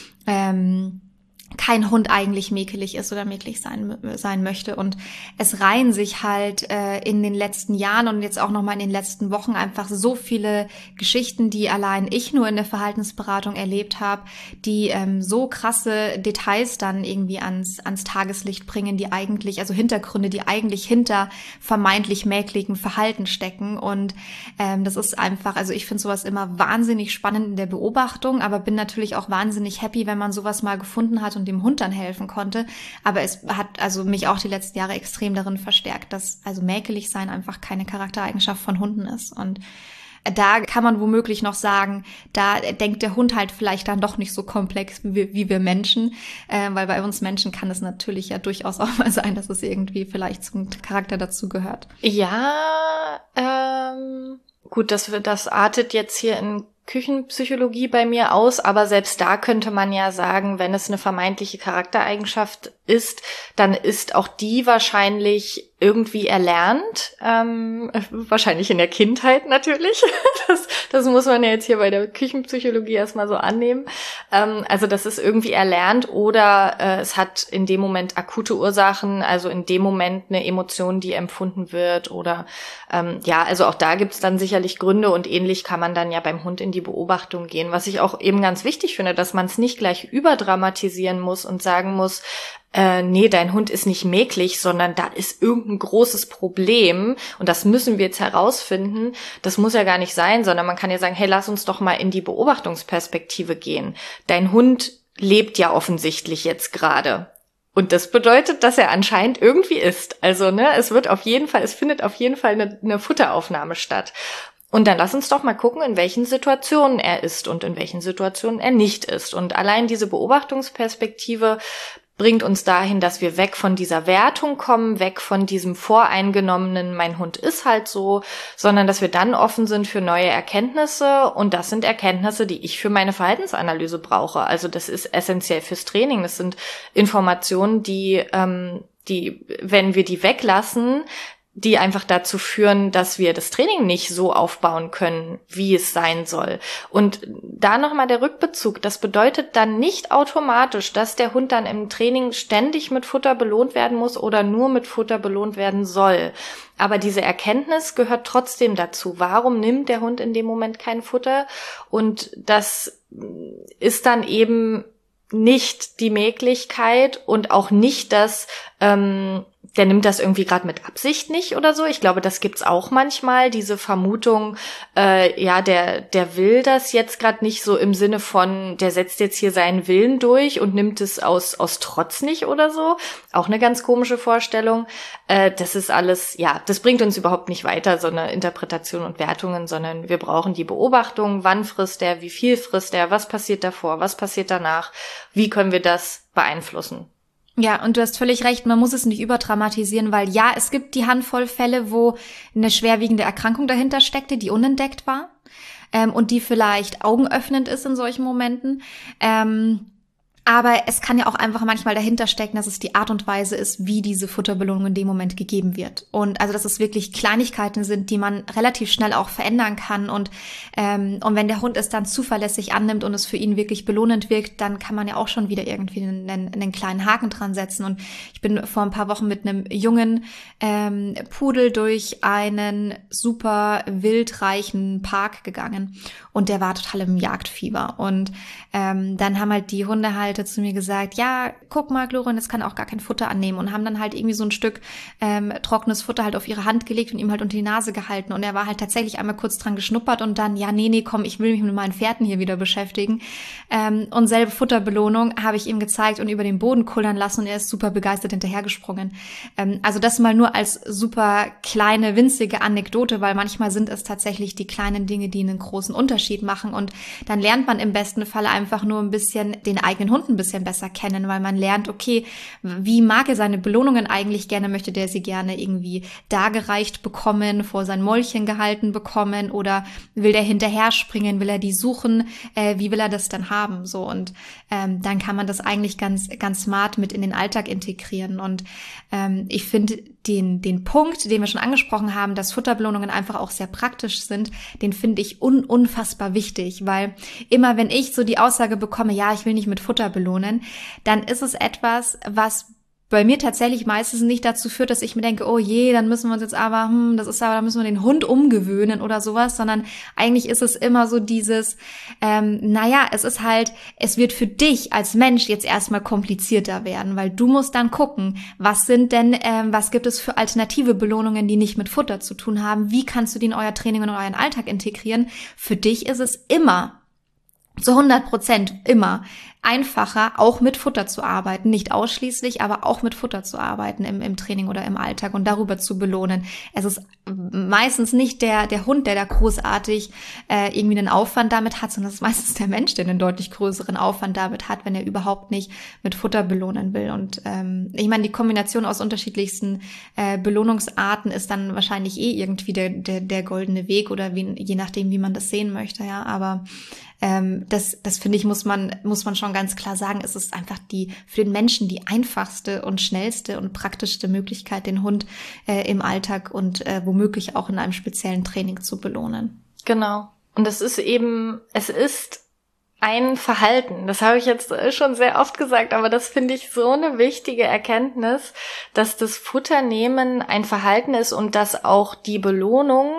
ähm, kein Hund eigentlich mäkelig ist oder mäkelig sein sein möchte. Und es reihen sich halt äh, in den letzten Jahren und jetzt auch nochmal in den letzten Wochen einfach so viele Geschichten, die allein ich nur in der Verhaltensberatung erlebt habe, die ähm, so krasse Details dann irgendwie ans ans Tageslicht bringen, die eigentlich, also Hintergründe, die eigentlich hinter vermeintlich mäkligen Verhalten stecken. Und ähm, das ist einfach, also ich finde sowas immer wahnsinnig spannend in der Beobachtung, aber bin natürlich auch wahnsinnig happy, wenn man sowas mal gefunden hat und dem Hund dann helfen konnte. Aber es hat also mich auch die letzten Jahre extrem darin verstärkt, dass also mäkelig sein einfach keine Charaktereigenschaft von Hunden ist. Und da kann man womöglich noch sagen, da denkt der Hund halt vielleicht dann doch nicht so komplex wie wir, wie wir Menschen, äh, weil bei uns Menschen kann es natürlich ja durchaus auch mal sein, dass es irgendwie vielleicht zum Charakter dazu gehört. Ja, ähm, gut, das, das artet jetzt hier in Küchenpsychologie bei mir aus, aber selbst da könnte man ja sagen, wenn es eine vermeintliche Charaktereigenschaft ist, dann ist auch die wahrscheinlich irgendwie erlernt, ähm, wahrscheinlich in der Kindheit natürlich. Das, das muss man ja jetzt hier bei der Küchenpsychologie erstmal so annehmen. Ähm, also das ist irgendwie erlernt oder äh, es hat in dem Moment akute Ursachen, also in dem Moment eine Emotion, die empfunden wird oder ähm, ja, also auch da gibt's dann sicherlich Gründe und ähnlich kann man dann ja beim Hund in die Beobachtung gehen. Was ich auch eben ganz wichtig finde, dass man es nicht gleich überdramatisieren muss und sagen muss, Äh, nee, dein Hund ist nicht mäklig, sondern da ist irgendein großes Problem und das müssen wir jetzt herausfinden. Das muss ja gar nicht sein, sondern man kann ja sagen, hey, lass uns doch mal in die Beobachtungsperspektive gehen. Dein Hund lebt ja offensichtlich jetzt gerade. Und das bedeutet, dass er anscheinend irgendwie isst. Also, ne, es wird auf jeden Fall, es findet auf jeden Fall eine, eine Futteraufnahme statt. Und dann lass uns doch mal gucken, in welchen Situationen er ist und in welchen Situationen er nicht ist. Und allein diese Beobachtungsperspektive bringt uns dahin, dass wir weg von dieser Wertung kommen, weg von diesem voreingenommenen, mein Hund ist halt so, sondern dass wir dann offen sind für neue Erkenntnisse, und das sind Erkenntnisse, die ich für meine Verhaltensanalyse brauche. Also das ist essentiell fürs Training. Das sind Informationen, die, ähm, die, wenn wir die weglassen, die einfach dazu führen, dass wir das Training nicht so aufbauen können, wie es sein soll. Und da nochmal der Rückbezug, das bedeutet dann nicht automatisch, dass der Hund dann im Training ständig mit Futter belohnt werden muss oder nur mit Futter belohnt werden soll. Aber diese Erkenntnis gehört trotzdem dazu. Warum nimmt der Hund in dem Moment kein Futter? Und das ist dann eben nicht die Möglichkeit und auch nicht das, ähm, der nimmt das irgendwie gerade mit Absicht nicht oder so. Ich glaube, das gibt's auch manchmal, diese Vermutung, äh, ja, der der will das jetzt gerade nicht so im Sinne von, der setzt jetzt hier seinen Willen durch und nimmt es aus aus Trotz nicht oder so. Auch eine ganz komische Vorstellung. Äh, das ist alles, ja, das bringt uns überhaupt nicht weiter, so eine Interpretation und Wertungen, sondern wir brauchen die Beobachtung, wann frisst er, wie viel frisst er, was passiert davor, was passiert danach, wie können wir das beeinflussen. Ja, und du hast völlig recht, man muss es nicht überdramatisieren, weil ja, es gibt die Handvoll Fälle, wo eine schwerwiegende Erkrankung dahinter steckte, die unentdeckt war ähm, und die vielleicht augenöffnend ist in solchen Momenten. Ähm, aber es kann ja auch einfach manchmal dahinter stecken, dass es die Art und Weise ist, wie diese Futterbelohnung in dem Moment gegeben wird. Und also, dass es wirklich Kleinigkeiten sind, die man relativ schnell auch verändern kann. Und ähm, und wenn der Hund es dann zuverlässig annimmt und es für ihn wirklich belohnend wirkt, dann kann man ja auch schon wieder irgendwie einen, einen kleinen Haken dran setzen. Und ich bin vor ein paar Wochen mit einem jungen ähm, Pudel durch einen super wildreichen Park gegangen. Und der war total im Jagdfieber. Und ähm, dann haben halt die Hunde halt zu mir gesagt, ja, guck mal, Gloria, das kann auch gar kein Futter annehmen, und haben dann halt irgendwie so ein Stück ähm, trockenes Futter halt auf ihre Hand gelegt und ihm halt unter die Nase gehalten, und er war halt tatsächlich einmal kurz dran geschnuppert und dann, ja, nee, nee, komm, ich will mich mit meinen Pferden hier wieder beschäftigen, ähm, und selbe Futterbelohnung habe ich ihm gezeigt und über den Boden kullern lassen, und er ist super begeistert hinterhergesprungen. Ähm, also das mal nur als super kleine, winzige Anekdote, weil manchmal sind es tatsächlich die kleinen Dinge, die einen großen Unterschied machen, und dann lernt man im besten Fall einfach nur ein bisschen den eigenen Hund ein bisschen besser kennen, weil man lernt, okay, wie mag er seine Belohnungen eigentlich gerne? Möchte der sie gerne irgendwie dargereicht bekommen, vor sein Mäulchen gehalten bekommen, oder will der hinterher springen, will er die suchen, äh, wie will er das dann haben? So, und ähm, dann kann man das eigentlich ganz ganz smart mit in den Alltag integrieren. Und ähm, ich finde den den Punkt, den wir schon angesprochen haben, dass Futterbelohnungen einfach auch sehr praktisch sind, den finde ich un, unfassbar wichtig, weil immer wenn ich so die Aussage bekomme, ja, ich will nicht mit Futter belohnen, dann ist es etwas, was bei mir tatsächlich meistens nicht dazu führt, dass ich mir denke, oh je, dann müssen wir uns jetzt aber, hm, das ist aber, da müssen wir den Hund umgewöhnen oder sowas, sondern eigentlich ist es immer so dieses, ähm, naja, es ist halt, es wird für dich als Mensch jetzt erstmal komplizierter werden, weil du musst dann gucken, was sind denn, ähm, was gibt es für alternative Belohnungen, die nicht mit Futter zu tun haben, wie kannst du die in euer Training und in euren Alltag integrieren? Für dich ist es immer, zu hundert Prozent immer einfacher, auch mit Futter zu arbeiten. Nicht ausschließlich, aber auch mit Futter zu arbeiten im, im Training oder im Alltag und darüber zu belohnen. Es ist meistens nicht der der Hund, der da großartig äh, irgendwie einen Aufwand damit hat, sondern es ist meistens der Mensch, der einen deutlich größeren Aufwand damit hat, wenn er überhaupt nicht mit Futter belohnen will. Und ähm, ich meine, die Kombination aus unterschiedlichsten äh, Belohnungsarten ist dann wahrscheinlich eh irgendwie der der der goldene Weg, oder wie, je nachdem, wie man das sehen möchte. Ja, aber ähm, das das finde ich, muss man muss man schon ganz klar sagen, es ist einfach die für den Menschen die einfachste und schnellste und praktischste Möglichkeit, den Hund äh, im Alltag und äh, womöglich auch in einem speziellen Training zu belohnen. Genau. Und es ist eben, es ist ein Verhalten. Das habe ich jetzt schon sehr oft gesagt, aber das finde ich so eine wichtige Erkenntnis, dass das Futternehmen ein Verhalten ist und dass auch die Belohnung,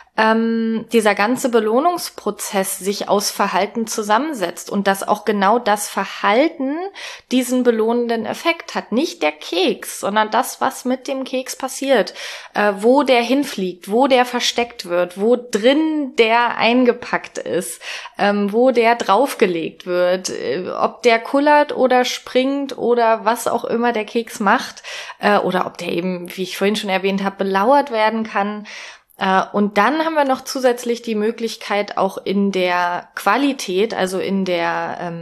ähm, dieser ganze Belohnungsprozess sich aus Verhalten zusammensetzt und dass auch genau das Verhalten diesen belohnenden Effekt hat. Nicht der Keks, sondern das, was mit dem Keks passiert, äh, wo der hinfliegt, wo der versteckt wird, wo drin der eingepackt ist, ähm, wo der draufgelegt wird, äh, ob der kullert oder springt oder was auch immer der Keks macht, äh, oder ob der eben, wie ich vorhin schon erwähnt habe, belauert werden kann. Und dann haben wir noch zusätzlich die Möglichkeit, auch in der Qualität, also in der, ähm,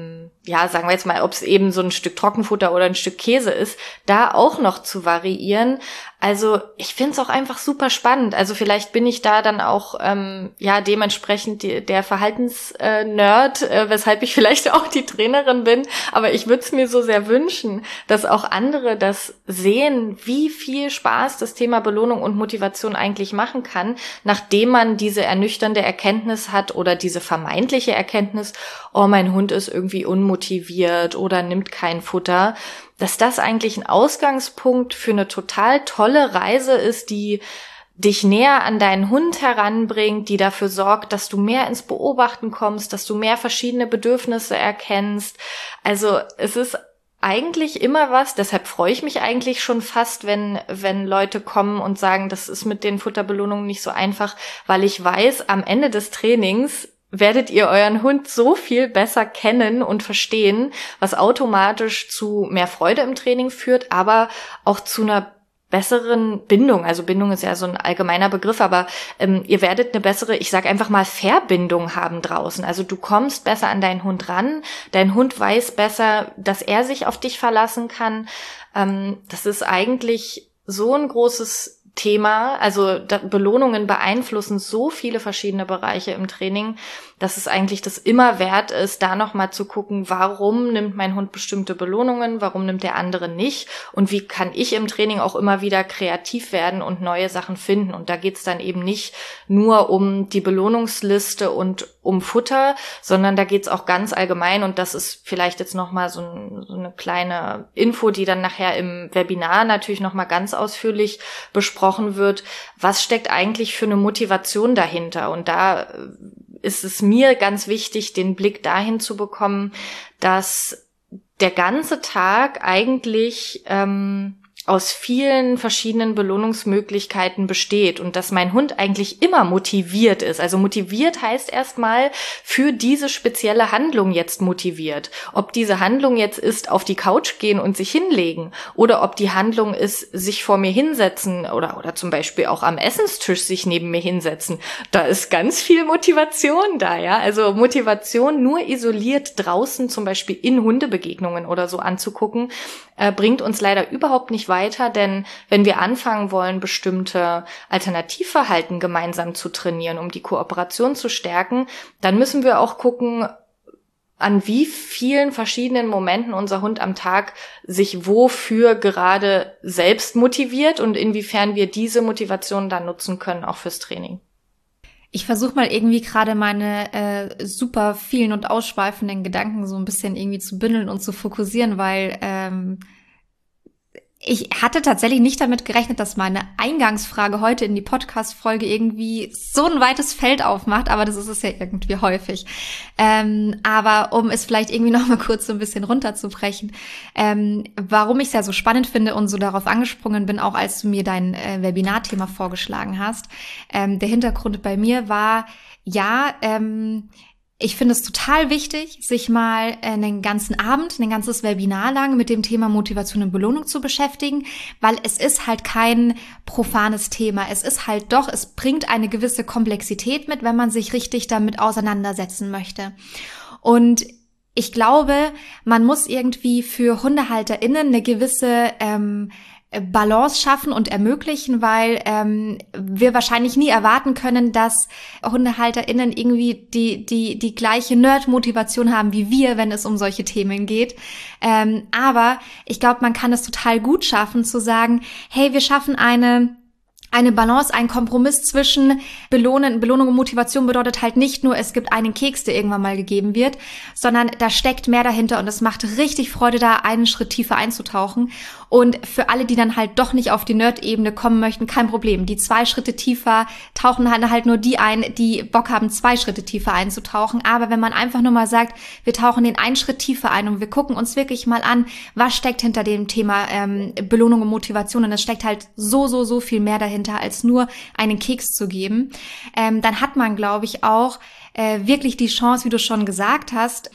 ja, sagen wir jetzt mal, ob es eben so ein Stück Trockenfutter oder ein Stück Käse ist, da auch noch zu variieren. Also ich finde es auch einfach super spannend. Also vielleicht bin ich da dann auch ähm, ja dementsprechend die, der Verhaltensnerd, äh, weshalb ich vielleicht auch die Trainerin bin. Aber ich würde es mir so sehr wünschen, dass auch andere das sehen, wie viel Spaß das Thema Belohnung und Motivation eigentlich machen kann, nachdem man diese ernüchternde Erkenntnis hat oder diese vermeintliche Erkenntnis, oh, mein Hund ist irgendwie unmotiviert oder nimmt kein Futter, dass das eigentlich ein Ausgangspunkt für eine total tolle Reise ist, die dich näher an deinen Hund heranbringt, die dafür sorgt, dass du mehr ins Beobachten kommst, dass du mehr verschiedene Bedürfnisse erkennst. Also es ist eigentlich immer was, deshalb freue ich mich eigentlich schon fast, wenn wenn Leute kommen und sagen, das ist mit den Futterbelohnungen nicht so einfach, weil ich weiß, am Ende des Trainings werdet ihr euren Hund so viel besser kennen und verstehen, was automatisch zu mehr Freude im Training führt, aber auch zu einer besseren Bindung. Also Bindung ist ja so ein allgemeiner Begriff, aber ähm, ihr werdet eine bessere, ich sage einfach mal, Verbindung haben draußen. Also du kommst besser an deinen Hund ran, dein Hund weiß besser, dass er sich auf dich verlassen kann. Ähm, das ist eigentlich so ein großes Thema, also da, Belohnungen beeinflussen so viele verschiedene Bereiche im Training, dass es eigentlich das immer wert ist, da nochmal zu gucken, warum nimmt mein Hund bestimmte Belohnungen, warum nimmt der andere nicht und wie kann ich im Training auch immer wieder kreativ werden und neue Sachen finden. Und da geht's dann eben nicht nur um die Belohnungsliste und um Futter, sondern da geht's auch ganz allgemein, und das ist vielleicht jetzt nochmal so, ein, so eine kleine Info, die dann nachher im Webinar natürlich nochmal ganz ausführlich besprochen wird. Was steckt eigentlich für eine Motivation dahinter? Und da ist es mir ganz wichtig, den Blick dahin zu bekommen, dass der ganze Tag eigentlich ähm, aus vielen verschiedenen Belohnungsmöglichkeiten besteht und dass mein Hund eigentlich immer motiviert ist. Also motiviert heißt erstmal für diese spezielle Handlung jetzt motiviert. Ob diese Handlung jetzt ist, auf die Couch gehen und sich hinlegen oder ob die Handlung ist, sich vor mir hinsetzen oder, oder zum Beispiel auch am Essenstisch sich neben mir hinsetzen. Da ist ganz viel Motivation da, ja. Also Motivation nur isoliert draußen, zum Beispiel in Hundebegegnungen oder so anzugucken, äh, bringt uns leider überhaupt nicht weiter, denn wenn wir anfangen wollen, bestimmte Alternativverhalten gemeinsam zu trainieren, um die Kooperation zu stärken, dann müssen wir auch gucken, an wie vielen verschiedenen Momenten unser Hund am Tag sich wofür gerade selbst motiviert und inwiefern wir diese Motivation dann nutzen können, auch fürs Training. Ich versuche mal irgendwie gerade meine äh, super vielen und ausschweifenden Gedanken so ein bisschen irgendwie zu bündeln und zu fokussieren, weil ähm, ich hatte tatsächlich nicht damit gerechnet, dass meine Eingangsfrage heute in die Podcast-Folge irgendwie so ein weites Feld aufmacht, aber das ist es ja irgendwie häufig. Ähm, aber um es vielleicht irgendwie noch mal kurz so ein bisschen runterzubrechen, ähm, warum ich es ja so spannend finde und so darauf angesprungen bin, auch als du mir dein äh, Webinarthema vorgeschlagen hast. Ähm, der Hintergrund bei mir war, ja, ähm, ich finde es total wichtig, sich mal einen ganzen Abend, ein ganzes Webinar lang mit dem Thema Motivation und Belohnung zu beschäftigen, weil es ist halt kein profanes Thema. Es ist halt doch, es bringt eine gewisse Komplexität mit, wenn man sich richtig damit auseinandersetzen möchte. Und ich glaube, man muss irgendwie für HundehalterInnen eine gewisse ähm, Balance schaffen und ermöglichen, weil ähm, wir wahrscheinlich nie erwarten können, dass HundehalterInnen irgendwie die die die gleiche Nerd-Motivation haben wie wir, wenn es um solche Themen geht. Ähm, aber ich glaube, man kann es total gut schaffen, zu sagen, hey, wir schaffen eine Eine Balance, ein Kompromiss zwischen Belohnen, Belohnung und Motivation bedeutet halt nicht nur, es gibt einen Keks, der irgendwann mal gegeben wird, sondern da steckt mehr dahinter und es macht richtig Freude, da einen Schritt tiefer einzutauchen. Und für alle, die dann halt doch nicht auf die Nerd-Ebene kommen möchten, kein Problem. Die zwei Schritte tiefer tauchen halt, halt nur die ein, die Bock haben, zwei Schritte tiefer einzutauchen. Aber wenn man einfach nur mal sagt, wir tauchen den einen Schritt tiefer ein und wir gucken uns wirklich mal an, was steckt hinter dem Thema ähm, Belohnung und Motivation, und es steckt halt so, so, so viel mehr dahinter, als nur einen Keks zu geben, ähm, dann hat man, glaube ich, auch äh, wirklich die Chance, wie du schon gesagt hast,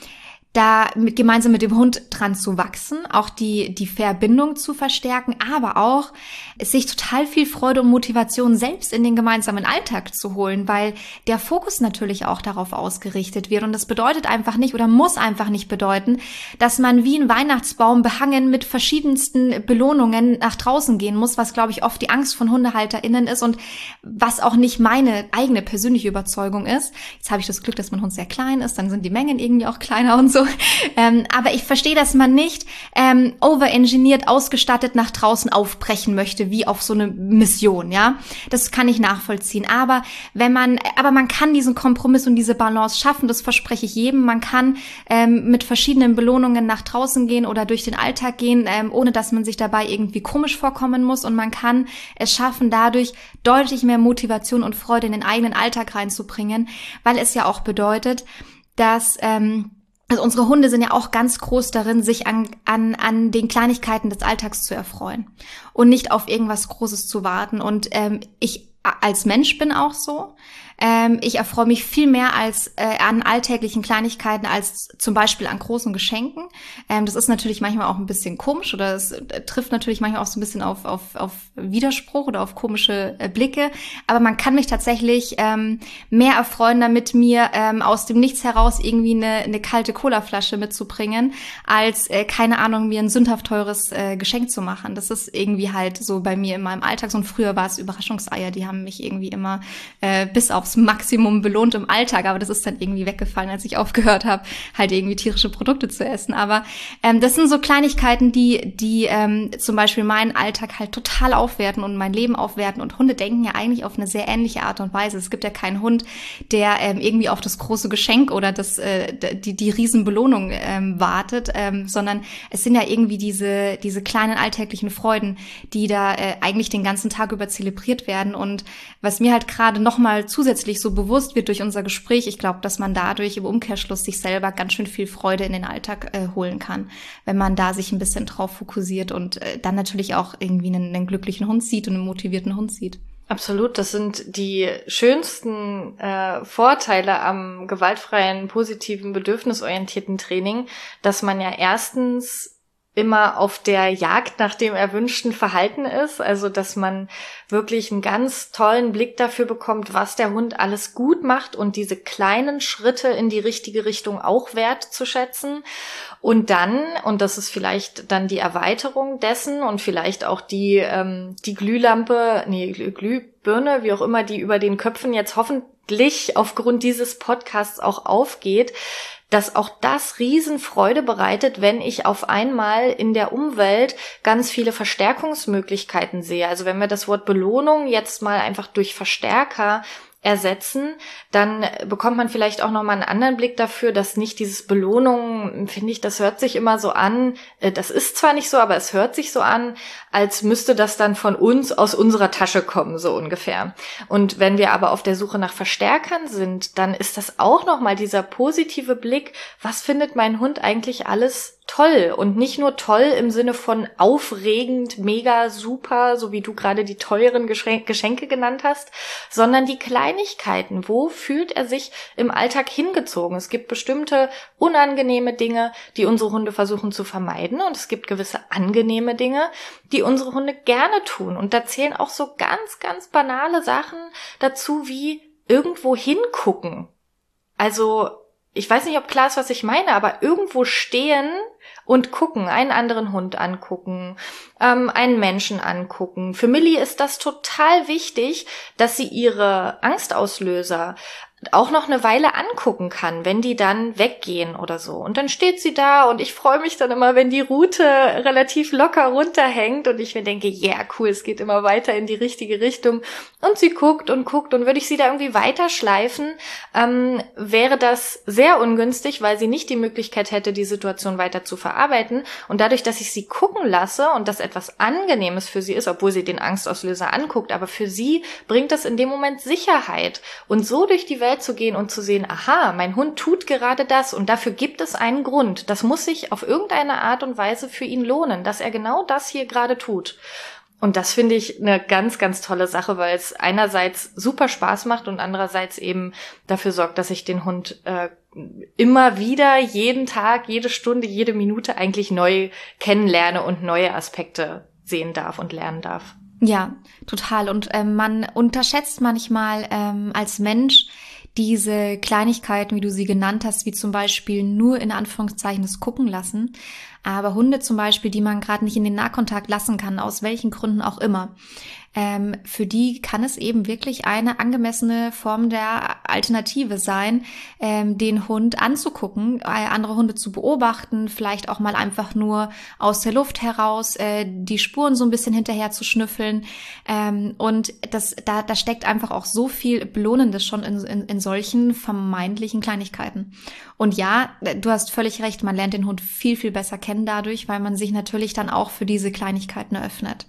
da mit, gemeinsam mit dem Hund dran zu wachsen, auch die, die Verbindung zu verstärken, aber auch sich total viel Freude und Motivation selbst in den gemeinsamen Alltag zu holen, weil der Fokus natürlich auch darauf ausgerichtet wird. Und das bedeutet einfach nicht oder muss einfach nicht bedeuten, dass man wie ein Weihnachtsbaum behangen mit verschiedensten Belohnungen nach draußen gehen muss, was, glaube ich, oft die Angst von HundehalterInnen ist und was auch nicht meine eigene persönliche Überzeugung ist. Jetzt habe ich das Glück, dass mein Hund sehr klein ist, dann sind die Mengen irgendwie auch kleiner und so. Ähm, aber ich verstehe, dass man nicht ähm, overengineert, ausgestattet nach draußen aufbrechen möchte, wie auf so eine Mission, ja. Das kann ich nachvollziehen. Aber wenn man, aber man kann diesen Kompromiss und diese Balance schaffen, das verspreche ich jedem. Man kann ähm, mit verschiedenen Belohnungen nach draußen gehen oder durch den Alltag gehen, ähm, ohne dass man sich dabei irgendwie komisch vorkommen muss. Und man kann es schaffen, dadurch deutlich mehr Motivation und Freude in den eigenen Alltag reinzubringen, weil es ja auch bedeutet, dass ähm, also unsere Hunde sind ja auch ganz groß darin, sich an, an, an den Kleinigkeiten des Alltags zu erfreuen und nicht auf irgendwas Großes zu warten. Und ähm, ich als Mensch bin auch so. Ähm, ich erfreue mich viel mehr als äh, an alltäglichen Kleinigkeiten als zum Beispiel an großen Geschenken. Ähm, das ist natürlich manchmal auch ein bisschen komisch oder es äh, trifft natürlich manchmal auch so ein bisschen auf, auf, auf Widerspruch oder auf komische äh, Blicke. Aber man kann mich tatsächlich ähm, mehr erfreuen, damit mir ähm, aus dem Nichts heraus irgendwie eine, eine kalte Colaflasche mitzubringen, als, äh, keine Ahnung, mir ein sündhaft teures äh, Geschenk zu machen. Das ist irgendwie halt so bei mir in meinem Alltag. Und früher war es Überraschungseier, die haben mich irgendwie immer äh, bis aufs Maximum belohnt im Alltag, aber das ist dann irgendwie weggefallen, als ich aufgehört habe, halt irgendwie tierische Produkte zu essen. Aber ähm, das sind so Kleinigkeiten, die die ähm, zum Beispiel meinen Alltag halt total aufwerten und mein Leben aufwerten. Und Hunde denken ja eigentlich auf eine sehr ähnliche Art und Weise. Es gibt ja keinen Hund, der ähm, irgendwie auf das große Geschenk oder das äh, die die Riesenbelohnung ähm, wartet, ähm, sondern es sind ja irgendwie diese diese kleinen alltäglichen Freuden, die da äh, eigentlich den ganzen Tag über zelebriert werden. Und was mir halt gerade nochmal zusätzlich so bewusst wird durch unser Gespräch, ich glaube, dass man dadurch im Umkehrschluss sich selber ganz schön viel Freude in den Alltag äh, holen kann, wenn man da sich ein bisschen drauf fokussiert und äh, dann natürlich auch irgendwie einen, einen glücklichen Hund sieht und einen motivierten Hund sieht. Absolut, das sind die schönsten äh, Vorteile am gewaltfreien, positiven, bedürfnisorientierten Training, dass man ja erstens immer auf der Jagd nach dem erwünschten Verhalten ist, also dass man wirklich einen ganz tollen Blick dafür bekommt, was der Hund alles gut macht und diese kleinen Schritte in die richtige Richtung auch wertzuschätzen. Und dann, und das ist vielleicht dann die Erweiterung dessen und vielleicht auch die ähm, die Glühlampe, nee, Glühbirne, wie auch immer, die über den Köpfen jetzt hoffentlich aufgrund dieses Podcasts auch aufgeht, dass auch das Riesenfreude bereitet, wenn ich auf einmal in der Umwelt ganz viele Verstärkungsmöglichkeiten sehe. Also wenn wir das Wort Belohnung jetzt mal einfach durch Verstärker ersetzen, dann bekommt man vielleicht auch nochmal einen anderen Blick dafür, dass nicht dieses Belohnung, finde ich, das hört sich immer so an, das ist zwar nicht so, aber es hört sich so an, als müsste das dann von uns aus unserer Tasche kommen, so ungefähr. Und wenn wir aber auf der Suche nach Verstärkern sind, dann ist das auch nochmal dieser positive Blick, was findet mein Hund eigentlich alles toll und nicht nur toll im Sinne von aufregend, mega, super, so wie du gerade die teuren Geschenke genannt hast, sondern die Kleinigkeiten. Wo fühlt er sich im Alltag hingezogen? Es gibt bestimmte unangenehme Dinge, die unsere Hunde versuchen zu vermeiden und es gibt gewisse angenehme Dinge, die unsere Hunde gerne tun. Und da zählen auch so ganz, ganz banale Sachen dazu wie irgendwo hingucken. Also ich weiß nicht, ob klar ist, was ich meine, aber irgendwo stehen und gucken, einen anderen Hund angucken, ähm, einen Menschen angucken. Für Millie ist das total wichtig, dass sie ihre Angstauslöser auch noch eine Weile angucken kann, wenn die dann weggehen oder so. Und dann steht sie da und ich freue mich dann immer, wenn die Rute relativ locker runterhängt und ich mir denke, ja, yeah, cool, es geht immer weiter in die richtige Richtung. Und sie guckt und guckt und würde ich sie da irgendwie weiterschleifen, ähm, wäre das sehr ungünstig, weil sie nicht die Möglichkeit hätte, die Situation weiter zu verarbeiten. Und dadurch, dass ich sie gucken lasse und das etwas Angenehmes für sie ist, obwohl sie den Angstauslöser anguckt, aber für sie bringt das in dem Moment Sicherheit. Und so durch die Welt zu gehen und zu sehen, aha, mein Hund tut gerade das und dafür gibt es einen Grund. Das muss sich auf irgendeine Art und Weise für ihn lohnen, dass er genau das hier gerade tut. Und das finde ich eine ganz, ganz tolle Sache, weil es einerseits super Spaß macht und andererseits eben dafür sorgt, dass ich den Hund äh, immer wieder, jeden Tag, jede Stunde, jede Minute eigentlich neu kennenlerne und neue Aspekte sehen darf und lernen darf. Ja, total. Und ähm, man unterschätzt manchmal ähm, als Mensch diese Kleinigkeiten, wie du sie genannt hast, wie zum Beispiel nur in Anführungszeichen das Gucken lassen. Aber Hunde zum Beispiel, die man gerade nicht in den Nahkontakt lassen kann, aus welchen Gründen auch immer, ähm, für die kann es eben wirklich eine angemessene Form der Alternative sein, ähm, den Hund anzugucken, äh, andere Hunde zu beobachten, vielleicht auch mal einfach nur aus der Luft heraus äh, die Spuren so ein bisschen hinterher zu schnüffeln. Ähm, und das, da, da steckt einfach auch so viel Belohnendes schon in, in, in solchen vermeintlichen Kleinigkeiten. Und ja, du hast völlig recht, man lernt den Hund viel, viel besser kennen dadurch, weil man sich natürlich dann auch für diese Kleinigkeiten eröffnet.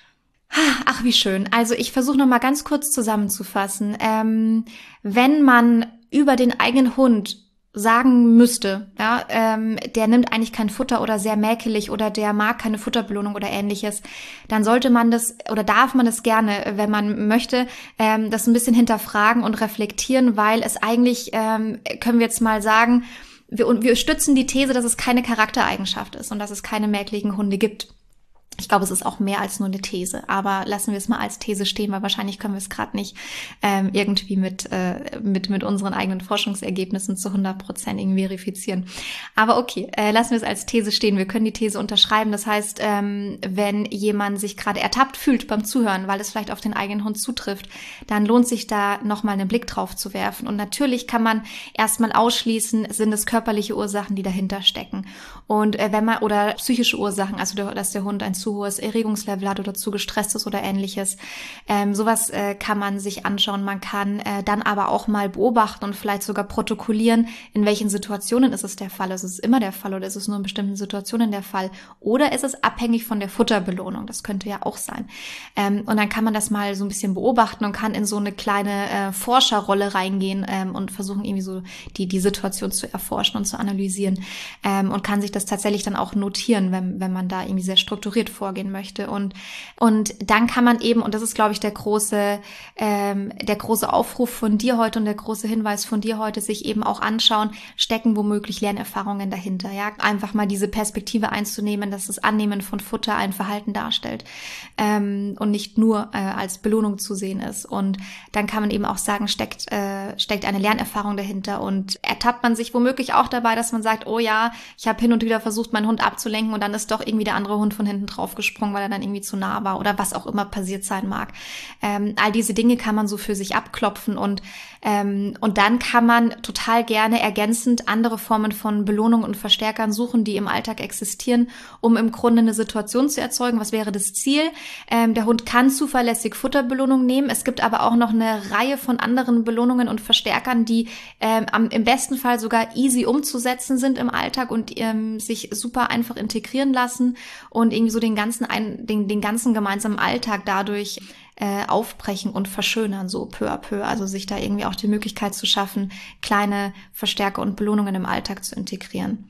Ach, wie schön. Also ich versuche noch mal ganz kurz zusammenzufassen. Ähm, wenn man über den eigenen Hund sagen müsste, ja, ähm, der nimmt eigentlich kein Futter oder sehr mäkelig oder der mag keine Futterbelohnung oder ähnliches, dann sollte man das oder darf man das gerne, wenn man möchte, ähm, das ein bisschen hinterfragen und reflektieren, weil es eigentlich, ähm, können wir jetzt mal sagen, wir, wir stützen die These, dass es keine Charaktereigenschaft ist und dass es keine mäkeligen Hunde gibt. Ich glaube, es ist auch mehr als nur eine These, aber lassen wir es mal als These stehen, weil wahrscheinlich können wir es gerade nicht ähm, irgendwie mit äh, mit mit unseren eigenen Forschungsergebnissen zu hundert Prozent irgendwie verifizieren. Aber okay, äh, lassen wir es als These stehen. Wir können die These unterschreiben. Das heißt, ähm, wenn jemand sich gerade ertappt fühlt beim Zuhören, weil es vielleicht auf den eigenen Hund zutrifft, dann lohnt sich da nochmal einen Blick drauf zu werfen. Und natürlich kann man erstmal ausschließen, sind es körperliche Ursachen, die dahinter stecken. Und äh, wenn man oder psychische Ursachen, also der, dass der Hund ein zu hohes Erregungslevel hat oder zu gestresst ist oder ähnliches. Ähm, sowas äh, kann man sich anschauen. Man kann äh, dann aber auch mal beobachten und vielleicht sogar protokollieren, in welchen Situationen ist es der Fall. Ist es immer der Fall oder ist es nur in bestimmten Situationen der Fall? Oder ist es abhängig von der Futterbelohnung? Das könnte ja auch sein. Ähm, und dann kann man das mal so ein bisschen beobachten und kann in so eine kleine äh, Forscherrolle reingehen ähm, und versuchen irgendwie so die die Situation zu erforschen und zu analysieren ähm, und kann sich das tatsächlich dann auch notieren, wenn wenn man da irgendwie sehr strukturiert vorgehen möchte. Und und dann kann man eben, und das ist, glaube ich, der große ähm, der große Aufruf von dir heute und der große Hinweis von dir heute, sich eben auch anschauen, stecken womöglich Lernerfahrungen dahinter. Ja, einfach mal diese Perspektive einzunehmen, dass das Annehmen von Futter ein Verhalten darstellt ähm, und nicht nur äh, als Belohnung zu sehen ist. Und dann kann man eben auch sagen, steckt äh, steckt eine Lernerfahrung dahinter und ertappt man sich womöglich auch dabei, dass man sagt, oh ja, ich habe hin und wieder versucht, meinen Hund abzulenken und dann ist doch irgendwie der andere Hund von hinten drauf gesprungen, weil er dann irgendwie zu nah war oder was auch immer passiert sein mag. Ähm, all diese Dinge kann man so für sich abklopfen und ähm, und dann kann man total gerne ergänzend andere Formen von Belohnung und Verstärkern suchen, die im Alltag existieren, um im Grunde eine Situation zu erzeugen. Was wäre das Ziel? Ähm, der Hund kann zuverlässig Futterbelohnung nehmen. Es gibt aber auch noch eine Reihe von anderen Belohnungen und Verstärkern, die ähm, am, im besten Fall sogar easy umzusetzen sind im Alltag und ähm, sich super einfach integrieren lassen und irgendwie so den ganzen ein, den, den ganzen gemeinsamen Alltag dadurch äh, aufbrechen und verschönern, so peu à peu. Also sich da irgendwie auch die Möglichkeit zu schaffen, kleine Verstärker und Belohnungen im Alltag zu integrieren.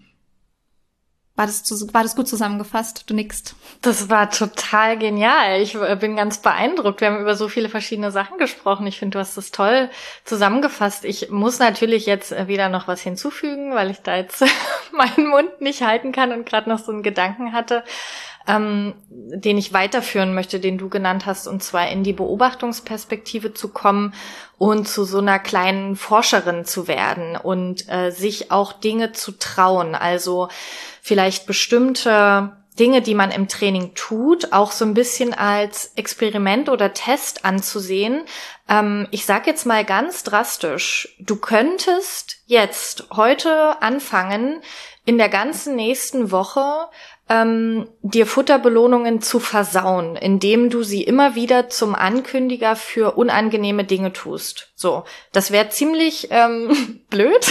War das, war das gut zusammengefasst? Du nickst. Das war total genial. Ich bin ganz beeindruckt. Wir haben über so viele verschiedene Sachen gesprochen. Ich finde, du hast das toll zusammengefasst. Ich muss natürlich jetzt wieder noch was hinzufügen, weil ich da jetzt meinen Mund nicht halten kann und gerade noch so einen Gedanken hatte, ähm, den ich weiterführen möchte, den du genannt hast, und zwar in die Beobachtungsperspektive zu kommen und zu so einer kleinen Forscherin zu werden und äh, sich auch Dinge zu trauen. Also vielleicht bestimmte Dinge, die man im Training tut, auch so ein bisschen als Experiment oder Test anzusehen. Ähm, ich sage jetzt mal ganz drastisch, du könntest jetzt heute anfangen, in der ganzen nächsten Woche ähm, dir Futterbelohnungen zu versauen, indem du sie immer wieder zum Ankündiger für unangenehme Dinge tust. So, das wäre ziemlich ähm, blöd,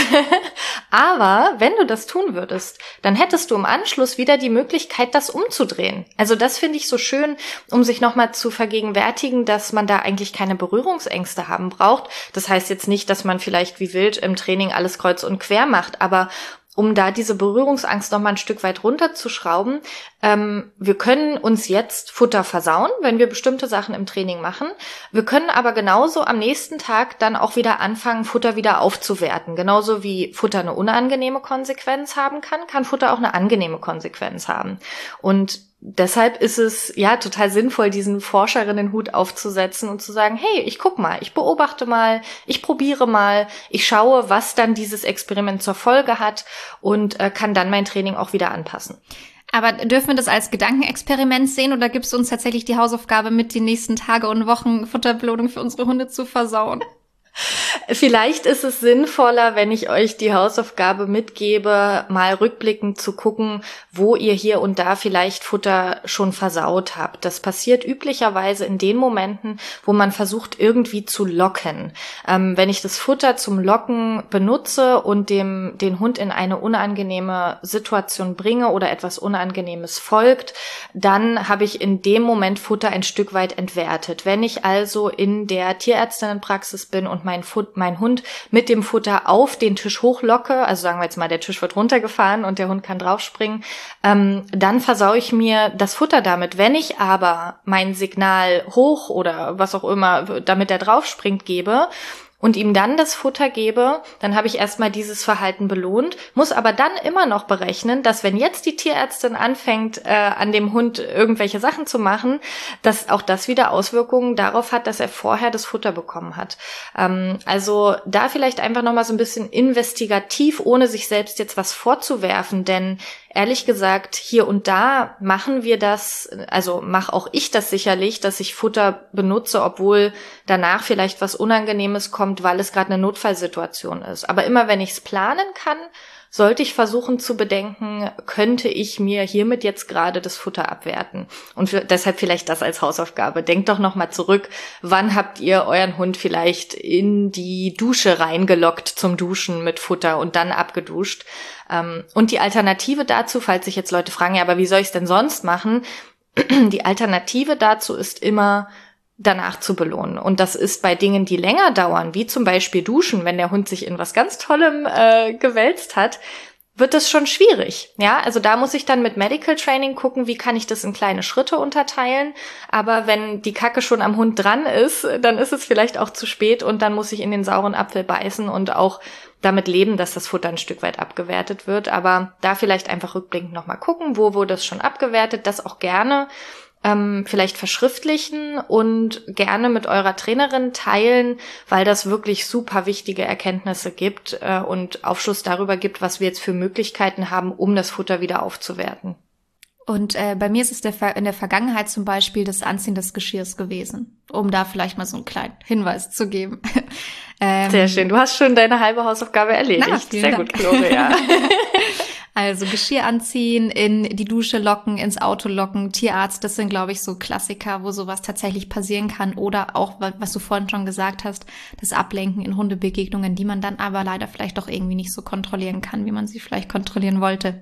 aber wenn du das tun würdest, dann hättest du im Anschluss wieder die Möglichkeit, das umzudrehen. Also das finde ich so schön, um sich nochmal zu vergegenwärtigen, dass man da eigentlich keine Berührungsängste haben braucht. Das heißt jetzt nicht, dass man vielleicht wie wild im Training alles kreuz und quer macht, aber um da diese Berührungsangst noch mal ein Stück weit runterzuschrauben, ähm, wir können uns jetzt Futter versauen, wenn wir bestimmte Sachen im Training machen. Wir können aber genauso am nächsten Tag dann auch wieder anfangen, Futter wieder aufzuwerten. Genauso wie Futter eine unangenehme Konsequenz haben kann, kann Futter auch eine angenehme Konsequenz haben. Und deshalb ist es ja total sinnvoll, diesen Forscherinnenhut aufzusetzen und zu sagen, hey, ich guck mal, ich beobachte mal, ich probiere mal, ich schaue, was dann dieses Experiment zur Folge hat und äh, kann dann mein Training auch wieder anpassen. Aber dürfen wir das als Gedankenexperiment sehen oder gibst du uns tatsächlich die Hausaufgabe mit, die nächsten Tage und Wochen Futterbelohnung für unsere Hunde zu versauen? Vielleicht ist es sinnvoller, wenn ich euch die Hausaufgabe mitgebe, mal rückblickend zu gucken, wo ihr hier und da vielleicht Futter schon versaut habt. Das passiert üblicherweise in den Momenten, wo man versucht, irgendwie zu locken. Ähm, wenn ich das Futter zum Locken benutze und dem den Hund in eine unangenehme Situation bringe oder etwas Unangenehmes folgt, dann habe ich in dem Moment Futter ein Stück weit entwertet. Wenn ich also in der Tierärztinnenpraxis bin und mein, Fut- mein Hund mit dem Futter auf den Tisch hochlocke, also sagen wir jetzt mal, der Tisch wird runtergefahren und der Hund kann draufspringen, ähm, dann versaue ich mir das Futter damit. Wenn ich aber mein Signal hoch oder was auch immer, damit er draufspringt, gebe und ihm dann das Futter gebe, dann habe ich erstmal dieses Verhalten belohnt, muss aber dann immer noch berechnen, dass wenn jetzt die Tierärztin anfängt, äh, an dem Hund irgendwelche Sachen zu machen, dass auch das wieder Auswirkungen darauf hat, dass er vorher das Futter bekommen hat. Ähm, also da vielleicht einfach nochmal so ein bisschen investigativ, ohne sich selbst jetzt was vorzuwerfen, denn ehrlich gesagt, hier und da machen wir das, also mache auch ich das sicherlich, dass ich Futter benutze, obwohl danach vielleicht was Unangenehmes kommt, weil es gerade eine Notfallsituation ist. Aber immer wenn ich es planen kann, sollte ich versuchen zu bedenken, könnte ich mir hiermit jetzt gerade das Futter abwerten. Und für, deshalb vielleicht das als Hausaufgabe. Denkt doch nochmal zurück, wann habt ihr euren Hund vielleicht in die Dusche reingelockt zum Duschen mit Futter und dann abgeduscht. Und die Alternative dazu, falls sich jetzt Leute fragen, ja, aber wie soll ich es denn sonst machen? Die Alternative dazu ist immer, danach zu belohnen. Und das ist bei Dingen, die länger dauern, wie zum Beispiel Duschen, wenn der Hund sich in was ganz Tollem äh, gewälzt hat, wird das schon schwierig. Ja, also da muss ich dann mit Medical Training gucken, wie kann ich das in kleine Schritte unterteilen. Aber wenn die Kacke schon am Hund dran ist, dann ist es vielleicht auch zu spät und dann muss ich in den sauren Apfel beißen und auch damit leben, dass das Futter ein Stück weit abgewertet wird. Aber da vielleicht einfach rückblickend nochmal gucken, wo wurde es schon abgewertet, das auch gerne ähm, vielleicht verschriftlichen und gerne mit eurer Trainerin teilen, weil das wirklich super wichtige Erkenntnisse gibt äh, und Aufschluss darüber gibt, was wir jetzt für Möglichkeiten haben, um das Futter wieder aufzuwerten. Und äh, bei mir ist es der Ver- in der Vergangenheit zum Beispiel das Anziehen des Geschirrs gewesen, um da vielleicht mal so einen kleinen Hinweis zu geben. ähm, Sehr schön, du hast schon deine halbe Hausaufgabe erledigt. Na, Sehr Dank. gut, Gloria. Also Geschirr anziehen, in die Dusche locken, ins Auto locken, Tierarzt, das sind, glaube ich, so Klassiker, wo sowas tatsächlich passieren kann. Oder auch, was du vorhin schon gesagt hast, das Ablenken in Hundebegegnungen, die man dann aber leider vielleicht doch irgendwie nicht so kontrollieren kann, wie man sie vielleicht kontrollieren wollte.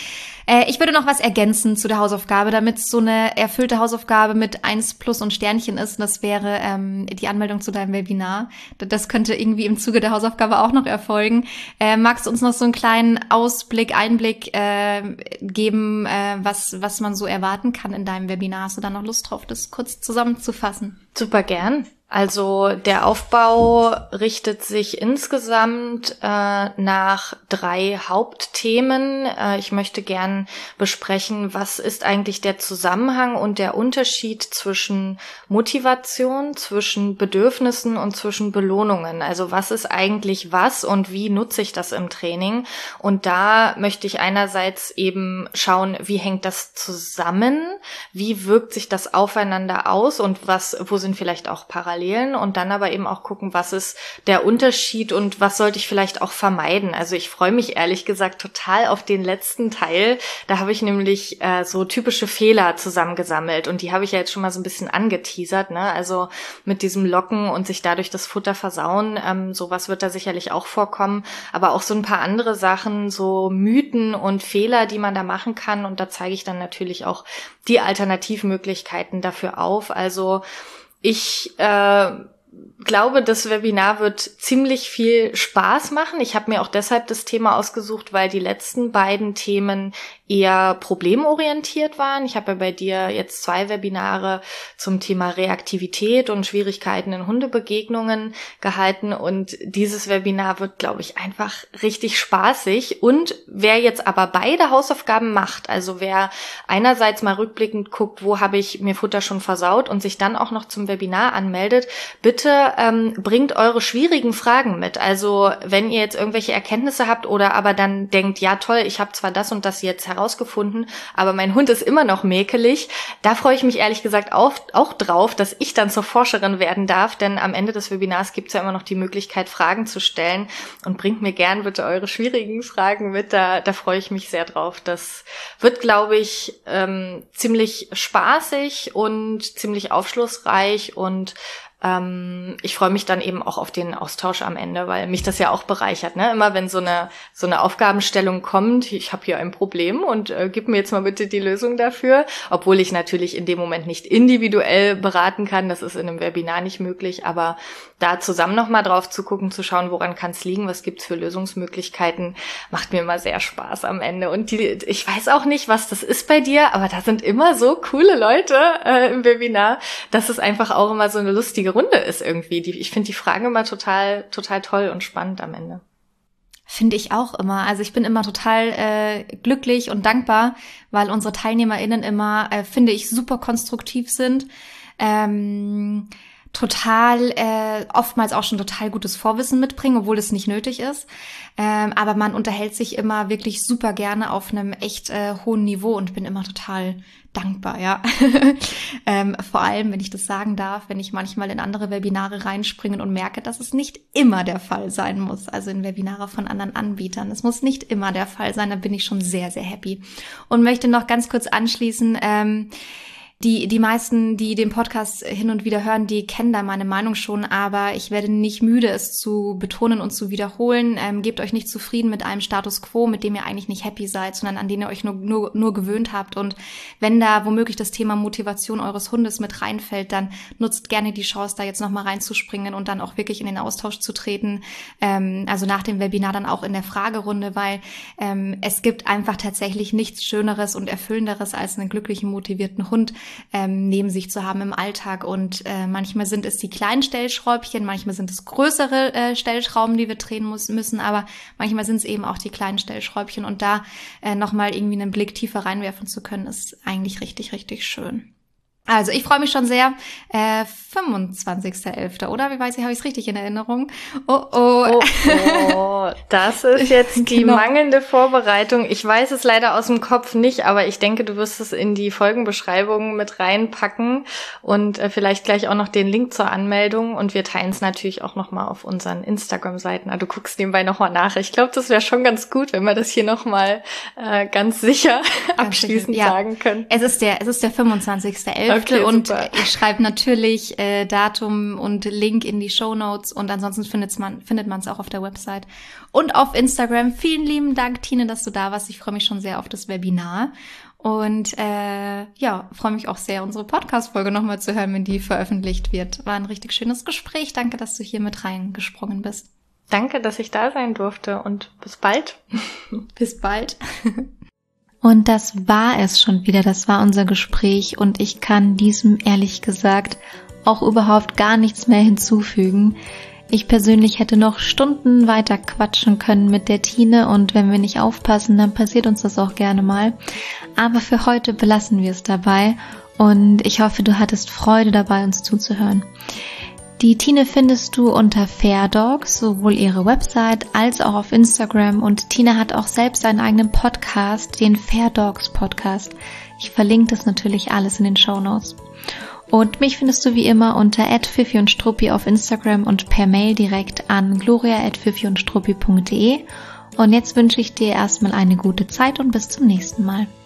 Ich würde noch was ergänzen zu der Hausaufgabe, damit es so eine erfüllte Hausaufgabe mit eins plus und Sternchen ist. Das wäre ähm, die Anmeldung zu deinem Webinar. Das könnte irgendwie im Zuge der Hausaufgabe auch noch erfolgen. Äh, magst du uns noch so einen kleinen Ausblick, Einblick äh, geben, äh, was was man so erwarten kann in deinem Webinar? Hast du da noch Lust drauf, das kurz zusammenzufassen? Super gern. Also der Aufbau richtet sich insgesamt äh, nach drei Hauptthemen. Äh, ich möchte gern besprechen, was ist eigentlich der Zusammenhang und der Unterschied zwischen Motivation, zwischen Bedürfnissen und zwischen Belohnungen. Also was ist eigentlich was und wie nutze ich das im Training? Und da möchte ich einerseits eben schauen, wie hängt das zusammen? Wie wirkt sich das aufeinander aus und was, wo sind vielleicht auch Parallelen? Und dann aber eben auch gucken, was ist der Unterschied und was sollte ich vielleicht auch vermeiden. Also ich freue mich ehrlich gesagt total auf den letzten Teil. Da habe ich nämlich äh, so typische Fehler zusammengesammelt und die habe ich ja jetzt schon mal so ein bisschen angeteasert, ne? Also mit diesem Locken und sich dadurch das Futter versauen, ähm, sowas wird da sicherlich auch vorkommen. Aber auch so ein paar andere Sachen, so Mythen und Fehler, die man da machen kann. Und da zeige ich dann natürlich auch die Alternativmöglichkeiten dafür auf. Also Ich äh, glaube, das Webinar wird ziemlich viel Spaß machen. Ich habe mir auch deshalb das Thema ausgesucht, weil die letzten beiden Themen eher problemorientiert waren. Ich habe ja bei dir jetzt zwei Webinare zum Thema Reaktivität und Schwierigkeiten in Hundebegegnungen gehalten und dieses Webinar wird, glaube ich, einfach richtig spaßig. Und wer jetzt aber beide Hausaufgaben macht, also wer einerseits mal rückblickend guckt, wo habe ich mir Futter schon versaut und sich dann auch noch zum Webinar anmeldet, bitte ähm, bringt eure schwierigen Fragen mit. Also wenn ihr jetzt irgendwelche Erkenntnisse habt oder aber dann denkt, ja toll, ich habe zwar das und das jetzt herausgefunden, aber mein Hund ist immer noch mäkelig. Da freue ich mich ehrlich gesagt auch, auch drauf, dass ich dann zur Forscherin werden darf, denn am Ende des Webinars gibt es ja immer noch die Möglichkeit, Fragen zu stellen und bringt mir gern bitte eure schwierigen Fragen mit. Da, da freue ich mich sehr drauf. Das wird, glaube ich, ähm, ziemlich spaßig und ziemlich aufschlussreich und Ähm, ich freue mich dann eben auch auf den Austausch am Ende, weil mich das ja auch bereichert, ne? Immer wenn so eine so eine Aufgabenstellung kommt, ich habe hier ein Problem und äh, gib mir jetzt mal bitte die Lösung dafür, obwohl ich natürlich in dem Moment nicht individuell beraten kann, das ist in einem Webinar nicht möglich, aber da zusammen nochmal drauf zu gucken, zu schauen, woran kann es liegen, was gibt's für Lösungsmöglichkeiten, macht mir immer sehr Spaß am Ende. Und die, ich weiß auch nicht, was das ist bei dir, aber da sind immer so coole Leute äh, im Webinar, dass es einfach auch immer so eine lustige Runde ist irgendwie. Die, ich finde die Fragen immer total, total toll und spannend am Ende. Finde ich auch immer. Also ich bin immer total äh, glücklich und dankbar, weil unsere TeilnehmerInnen immer, äh, finde ich, super konstruktiv sind. Ähm, total, äh, oftmals auch schon total gutes Vorwissen mitbringen, obwohl es nicht nötig ist. Ähm, aber man unterhält sich immer wirklich super gerne auf einem echt äh, hohen Niveau und bin immer total dankbar, ja. ähm, vor allem, wenn ich das sagen darf, wenn ich manchmal in andere Webinare reinspringe und merke, dass es nicht immer der Fall sein muss, also in Webinare von anderen Anbietern. Es muss nicht immer der Fall sein, da bin ich schon sehr, sehr happy. Und möchte noch ganz kurz anschließen, ähm, Die, die meisten, die den Podcast hin und wieder hören, die kennen da meine Meinung schon, aber ich werde nicht müde, es zu betonen und zu wiederholen. Ähm, gebt euch nicht zufrieden mit einem Status quo, mit dem ihr eigentlich nicht happy seid, sondern an den ihr euch nur, nur, nur gewöhnt habt. Und wenn da womöglich das Thema Motivation eures Hundes mit reinfällt, dann nutzt gerne die Chance, da jetzt nochmal reinzuspringen und dann auch wirklich in den Austausch zu treten. Ähm, also nach dem Webinar dann auch in der Fragerunde, weil ähm, es gibt einfach tatsächlich nichts Schöneres und Erfüllenderes als einen glücklichen, motivierten Hund Ähm, neben sich zu haben im Alltag und äh, manchmal sind es die kleinen Stellschräubchen, manchmal sind es größere äh, Stellschrauben, die wir drehen muss, müssen, aber manchmal sind es eben auch die kleinen Stellschräubchen und da äh, nochmal irgendwie einen Blick tiefer reinwerfen zu können, ist eigentlich richtig, richtig schön. Also ich freue mich schon sehr. Äh, fünfundzwanzigster elfter oder? Wie weiß ich, habe ich es richtig in Erinnerung? Oh, oh. Oh, oh. Das ist jetzt die genau. mangelnde Vorbereitung. Ich weiß es leider aus dem Kopf nicht, aber ich denke, du wirst es in die Folgenbeschreibung mit reinpacken und äh, vielleicht gleich auch noch den Link zur Anmeldung. Und wir teilen es natürlich auch nochmal auf unseren Instagram-Seiten. Also du guckst nebenbei nochmal nach. Ich glaube, das wäre schon ganz gut, wenn wir das hier nochmal äh, ganz sicher ganz abschließend sicher. Ja. sagen können. Es ist der, es ist der fünfundzwanzigster elfter Okay, und super. Ich schreibe natürlich äh, Datum und Link in die Shownotes und ansonsten findet man findet man es auch auf der Website und auf Instagram. Vielen lieben Dank, Tine, dass du da warst. Ich freue mich schon sehr auf das Webinar und äh, ja, freue mich auch sehr, unsere Podcast-Folge nochmal zu hören, wenn die veröffentlicht wird. War ein richtig schönes Gespräch. Danke, dass du hier mit reingesprungen bist. Danke, dass ich da sein durfte und bis bald. Bis bald. Und das war es schon wieder, das war unser Gespräch und ich kann diesem ehrlich gesagt auch überhaupt gar nichts mehr hinzufügen. Ich persönlich hätte noch Stunden weiter quatschen können mit der Tine und wenn wir nicht aufpassen, dann passiert uns das auch gerne mal. Aber für heute belassen wir es dabei und ich hoffe, du hattest Freude dabei, uns zuzuhören. Die Tine findest du unter Fair Dogs, sowohl ihre Website als auch auf Instagram und Tine hat auch selbst einen eigenen Podcast, den Fair Dogs Podcast. Ich verlinke das natürlich alles in den Shownotes. Und mich findest du wie immer unter at fifi und struppi auf Instagram und per Mail direkt an gloria at fifi und struppi punkt de. Und jetzt wünsche ich dir erstmal eine gute Zeit und bis zum nächsten Mal.